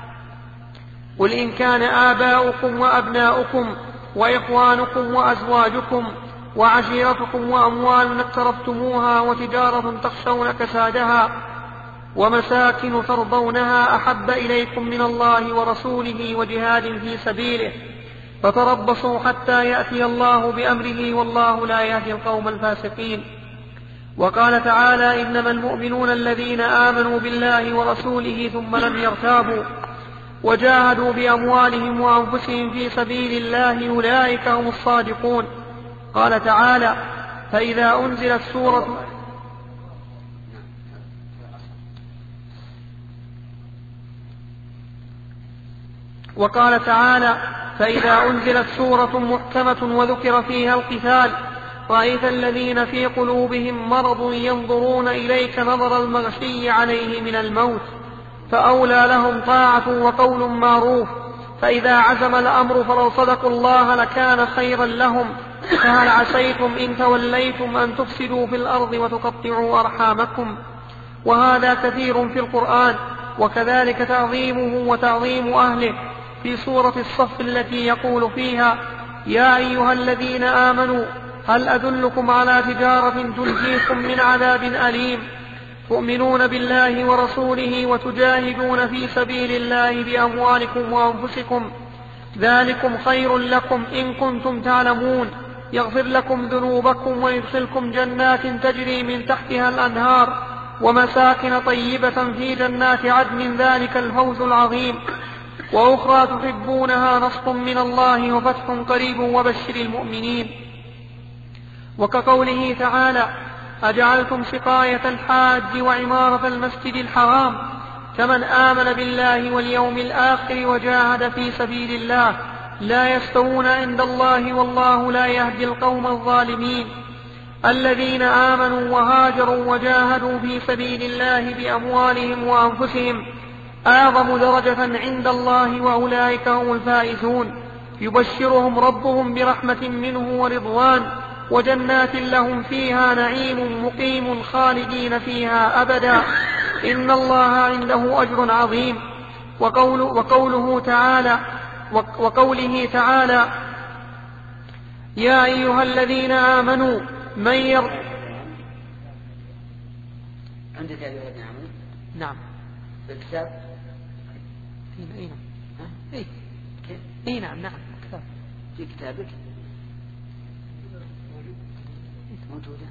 قل إن كان آباؤكم وأبناؤكم وإخوانكم وأزواجكم وعشيرتكم وأموال اقترفتموها وتجارة تخشون كسادها ومساكن ترضونها أحب إليكم من الله ورسوله وجهاد في سبيله فتربصوا حتى يأتي الله بأمره والله لا يهدي القوم الفاسقين. وقال تعالى: إنما المؤمنون الذين آمنوا بالله ورسوله ثم لم يرتابوا وجاهدوا بأموالهم وأنفسهم في سبيل الله أولئك هم الصادقون. قال تعالى: فإذا أنزلت سورة وقال تعالى: فإذا أنزلت سورة محكمة وذكر فيها القتال رأيت الذين في قلوبهم مرض ينظرون إليك نظر المغشي عليه من الموت، فأولى لهم طاعة وقول معروف، فإذا عزم الأمر فلو صدقوا الله لكان خيرا لهم، فهل عسيتم إن توليتم أن تفسدوا في الأرض وتقطعوا أرحامكم. وهذا كثير في القرآن، وكذلك تعظيمه وتعظيم أهله في سورة الصف التي يقول فيها: يا أيها الذين آمنوا هل أدلكم على تجارة تنجيكم من عذاب أليم تؤمنون بالله ورسوله وتجاهدون في سبيل الله بأموالكم وأنفسكم ذلكم خير لكم إن كنتم تعلمون، يغفر لكم ذنوبكم ويدخلكم جنات تجري من تحتها الأنهار ومساكن طيبة في جنات عدن ذلك الفوز العظيم، وأخرى تحبونها نصر من الله وفتح قريب وبشر المؤمنين. وكقوله تعالى: أجعلتم سقاية الحاج وعمارة المسجد الحرام كمن آمن بالله واليوم الآخر وجاهد في سبيل الله لا يستوون عند الله والله لا يهدي القوم الظالمين. الذين آمنوا وهاجروا وجاهدوا في سبيل الله بأموالهم وأنفسهم أعظم درجة عند الله وأولئك هم الفائزون، يبشرهم ربهم برحمة منه ورضوان وجنات لهم فيها نعيم مقيم خالدين فيها أبدا إن الله عنده أجر عظيم. وقول وقوله تعالى وقوله تعالى: يا أيها الذين آمنوا من ير عندك يا أيها الذين آمنوا؟ نعم في الكتاب؟ اي نعم اي اي نعم نعم كتاب في كتابك موجودة.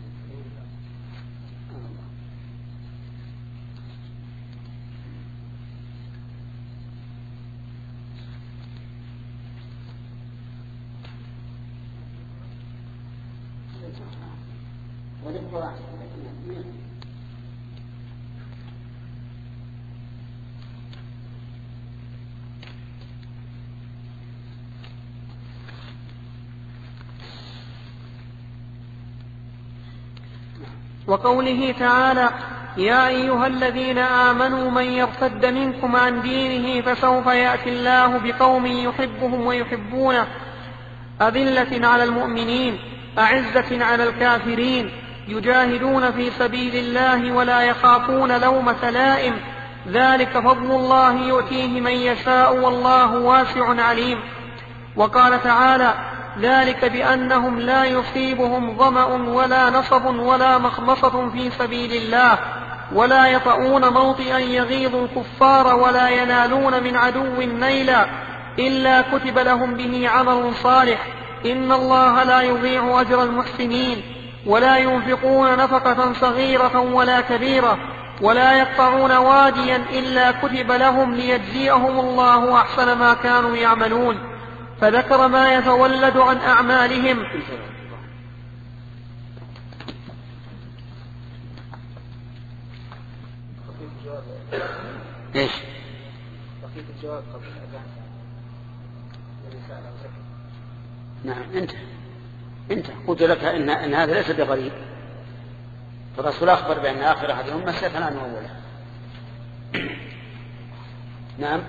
وقوله تعالى: يا أيها الذين آمنوا من يرتد منكم عن دينه فسوف يأتي الله بقوم يحبهم ويحبونه أذلة على المؤمنين أعزة على الكافرين يجاهدون في سبيل الله ولا يخافون لومة لائم ذلك فضل الله يؤتيه من يشاء والله واسع عليم. وقال تعالى ذلك بأنهم لا يصيبهم ظمأ ولا نصب ولا مخمصة في سبيل الله ولا يطؤون موطئا يغيظ الكفار ولا ينالون من عدو نيلا إلا كتب لهم به عمل صالح إن الله لا يضيع أجر المحسنين. ولا ينفقون نفقة صغيرة ولا كبيرة ولا يقطعون واديا إلا كتب لهم ليجزيهم الله أحسن ما كانوا يعملون. فذكر ما يتولد عن أعمالهم. ايش؟ بقية الجواب قبل الأذان ورسالة وزكاة. نعم انت انت قلت لك ان, إن هذا ليس بغريب، فالرسول اخبر بان اخر هذه الامه سيتنام اوله. نعم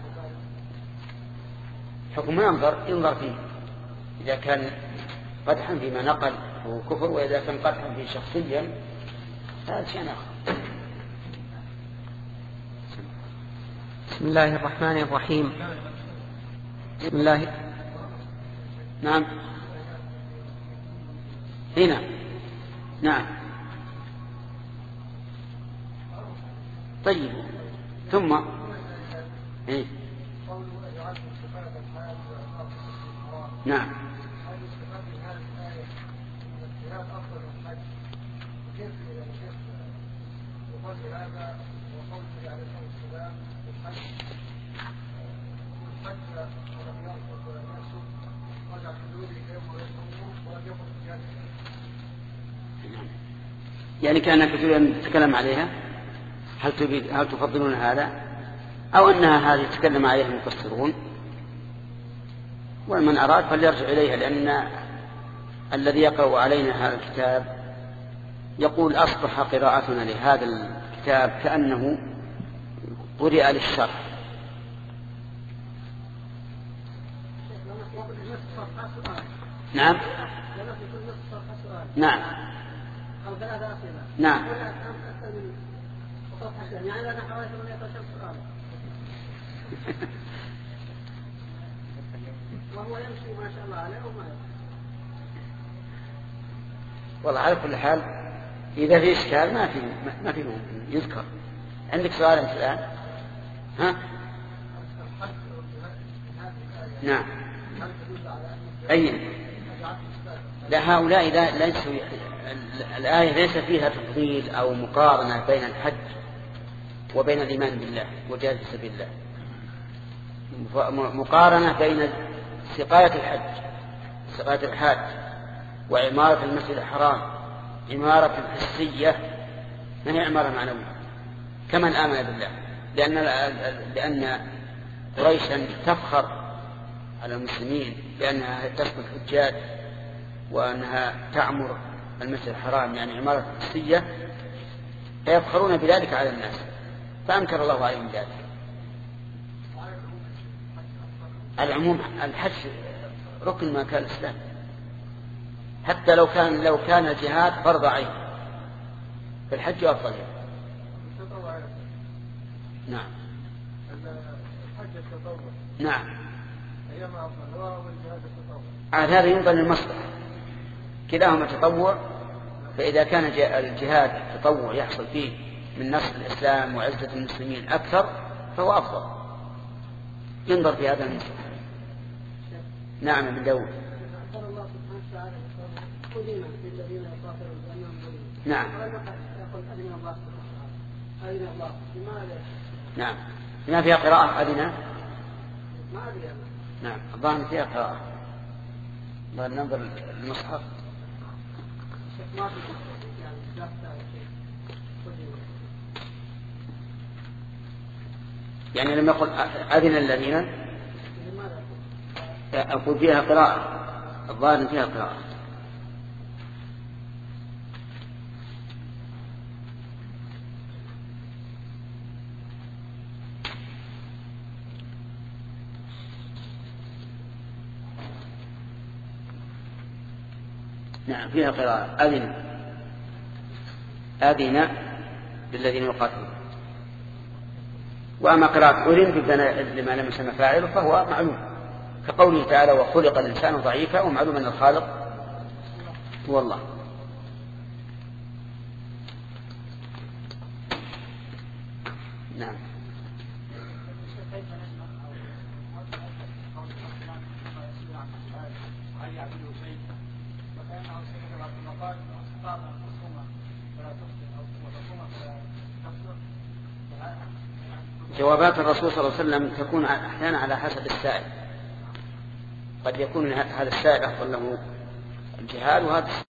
حكم ينظر ينظر فيه، اذا كان قدحا فيما نقل هو كفر، واذا كان قدحا فيه شخصيا هذا شيء اخر. بسم الله الرحمن الرحيم. بسم الله. نعم هنا. نعم طيب ثم إيه؟ نعم يعني كأنك تريد أن تتكلم عليها، هل هل تفضلون هذا أو أنها هذه تتكلم عليها المفسرون؟ ومن أراد فليرجع إليها، لأن الذي يقرأ علينا هذا الكتاب يقول أصبح قراءتنا لهذا الكتاب كأنه قرئ للشرح. نعم نعم نعم وهو يمشي ما شاء الله عليه وما والله على كل حال إذا في إشكال ما في ما في يذكر. عندك سؤال أنت الآن؟ ها؟ نعم. أي لا هؤلاء لا ليسوا الآية ليس فيها تفضيل أو مقارنة بين الحج وبين الإيمان بالله وجهاد في سبيل الله، مقارنة بين سقاية الحج سقاية الحاج وعمارة المسجد الحرام عمارة حسية، ما هي عمارة معنوية كمن آمن بالله، لأن لأن قريشا تفخر على المسلمين بأنها تسقي الحجاج وأنها تعمر المسجد الحرام يعني عمارة حسية، فيفخرون بذلك على الناس، فأنكر الله عليهم ذلك. العموم الحج ركن ما كان الإسلام، حتى لو كان لو كان الجهاد فرض عين فالحج أفضل. نعم الحج التطوع نعم أيما أفضل هو والجهاد التطوع. عاد هذا ينظر للمصلحة، كلاهما تطوع، فإذا كان الجهاد التطوع يحصل فيه من نصر الإسلام وعزة المسلمين أكثر فهو أفضل، ينظر في هذا المصلحة. نعم ابن داود. نعم نعم هنا فيها قراءة أذنة. نعم الظاهر فيها قراءة. ننظر المصحف. يعني لما يقول أذن الذين أقول فيها قراءة، الظاهر فيها قراءة. نعم فيها قراءة أذن أذن للذين يقاتلون. وأما قراءة أذن لما لم يسمى فاعله فهو معلوم، كقوله تعالى وخلق الإنسان ضعيفا، ومعلوم أن الخالق هو الله. نعم. جوابات الرسول صلى الله عليه وسلم تكون أحيانا على حسب السائل، قد يكون هذا السائل أفضل له الجهاد وهذا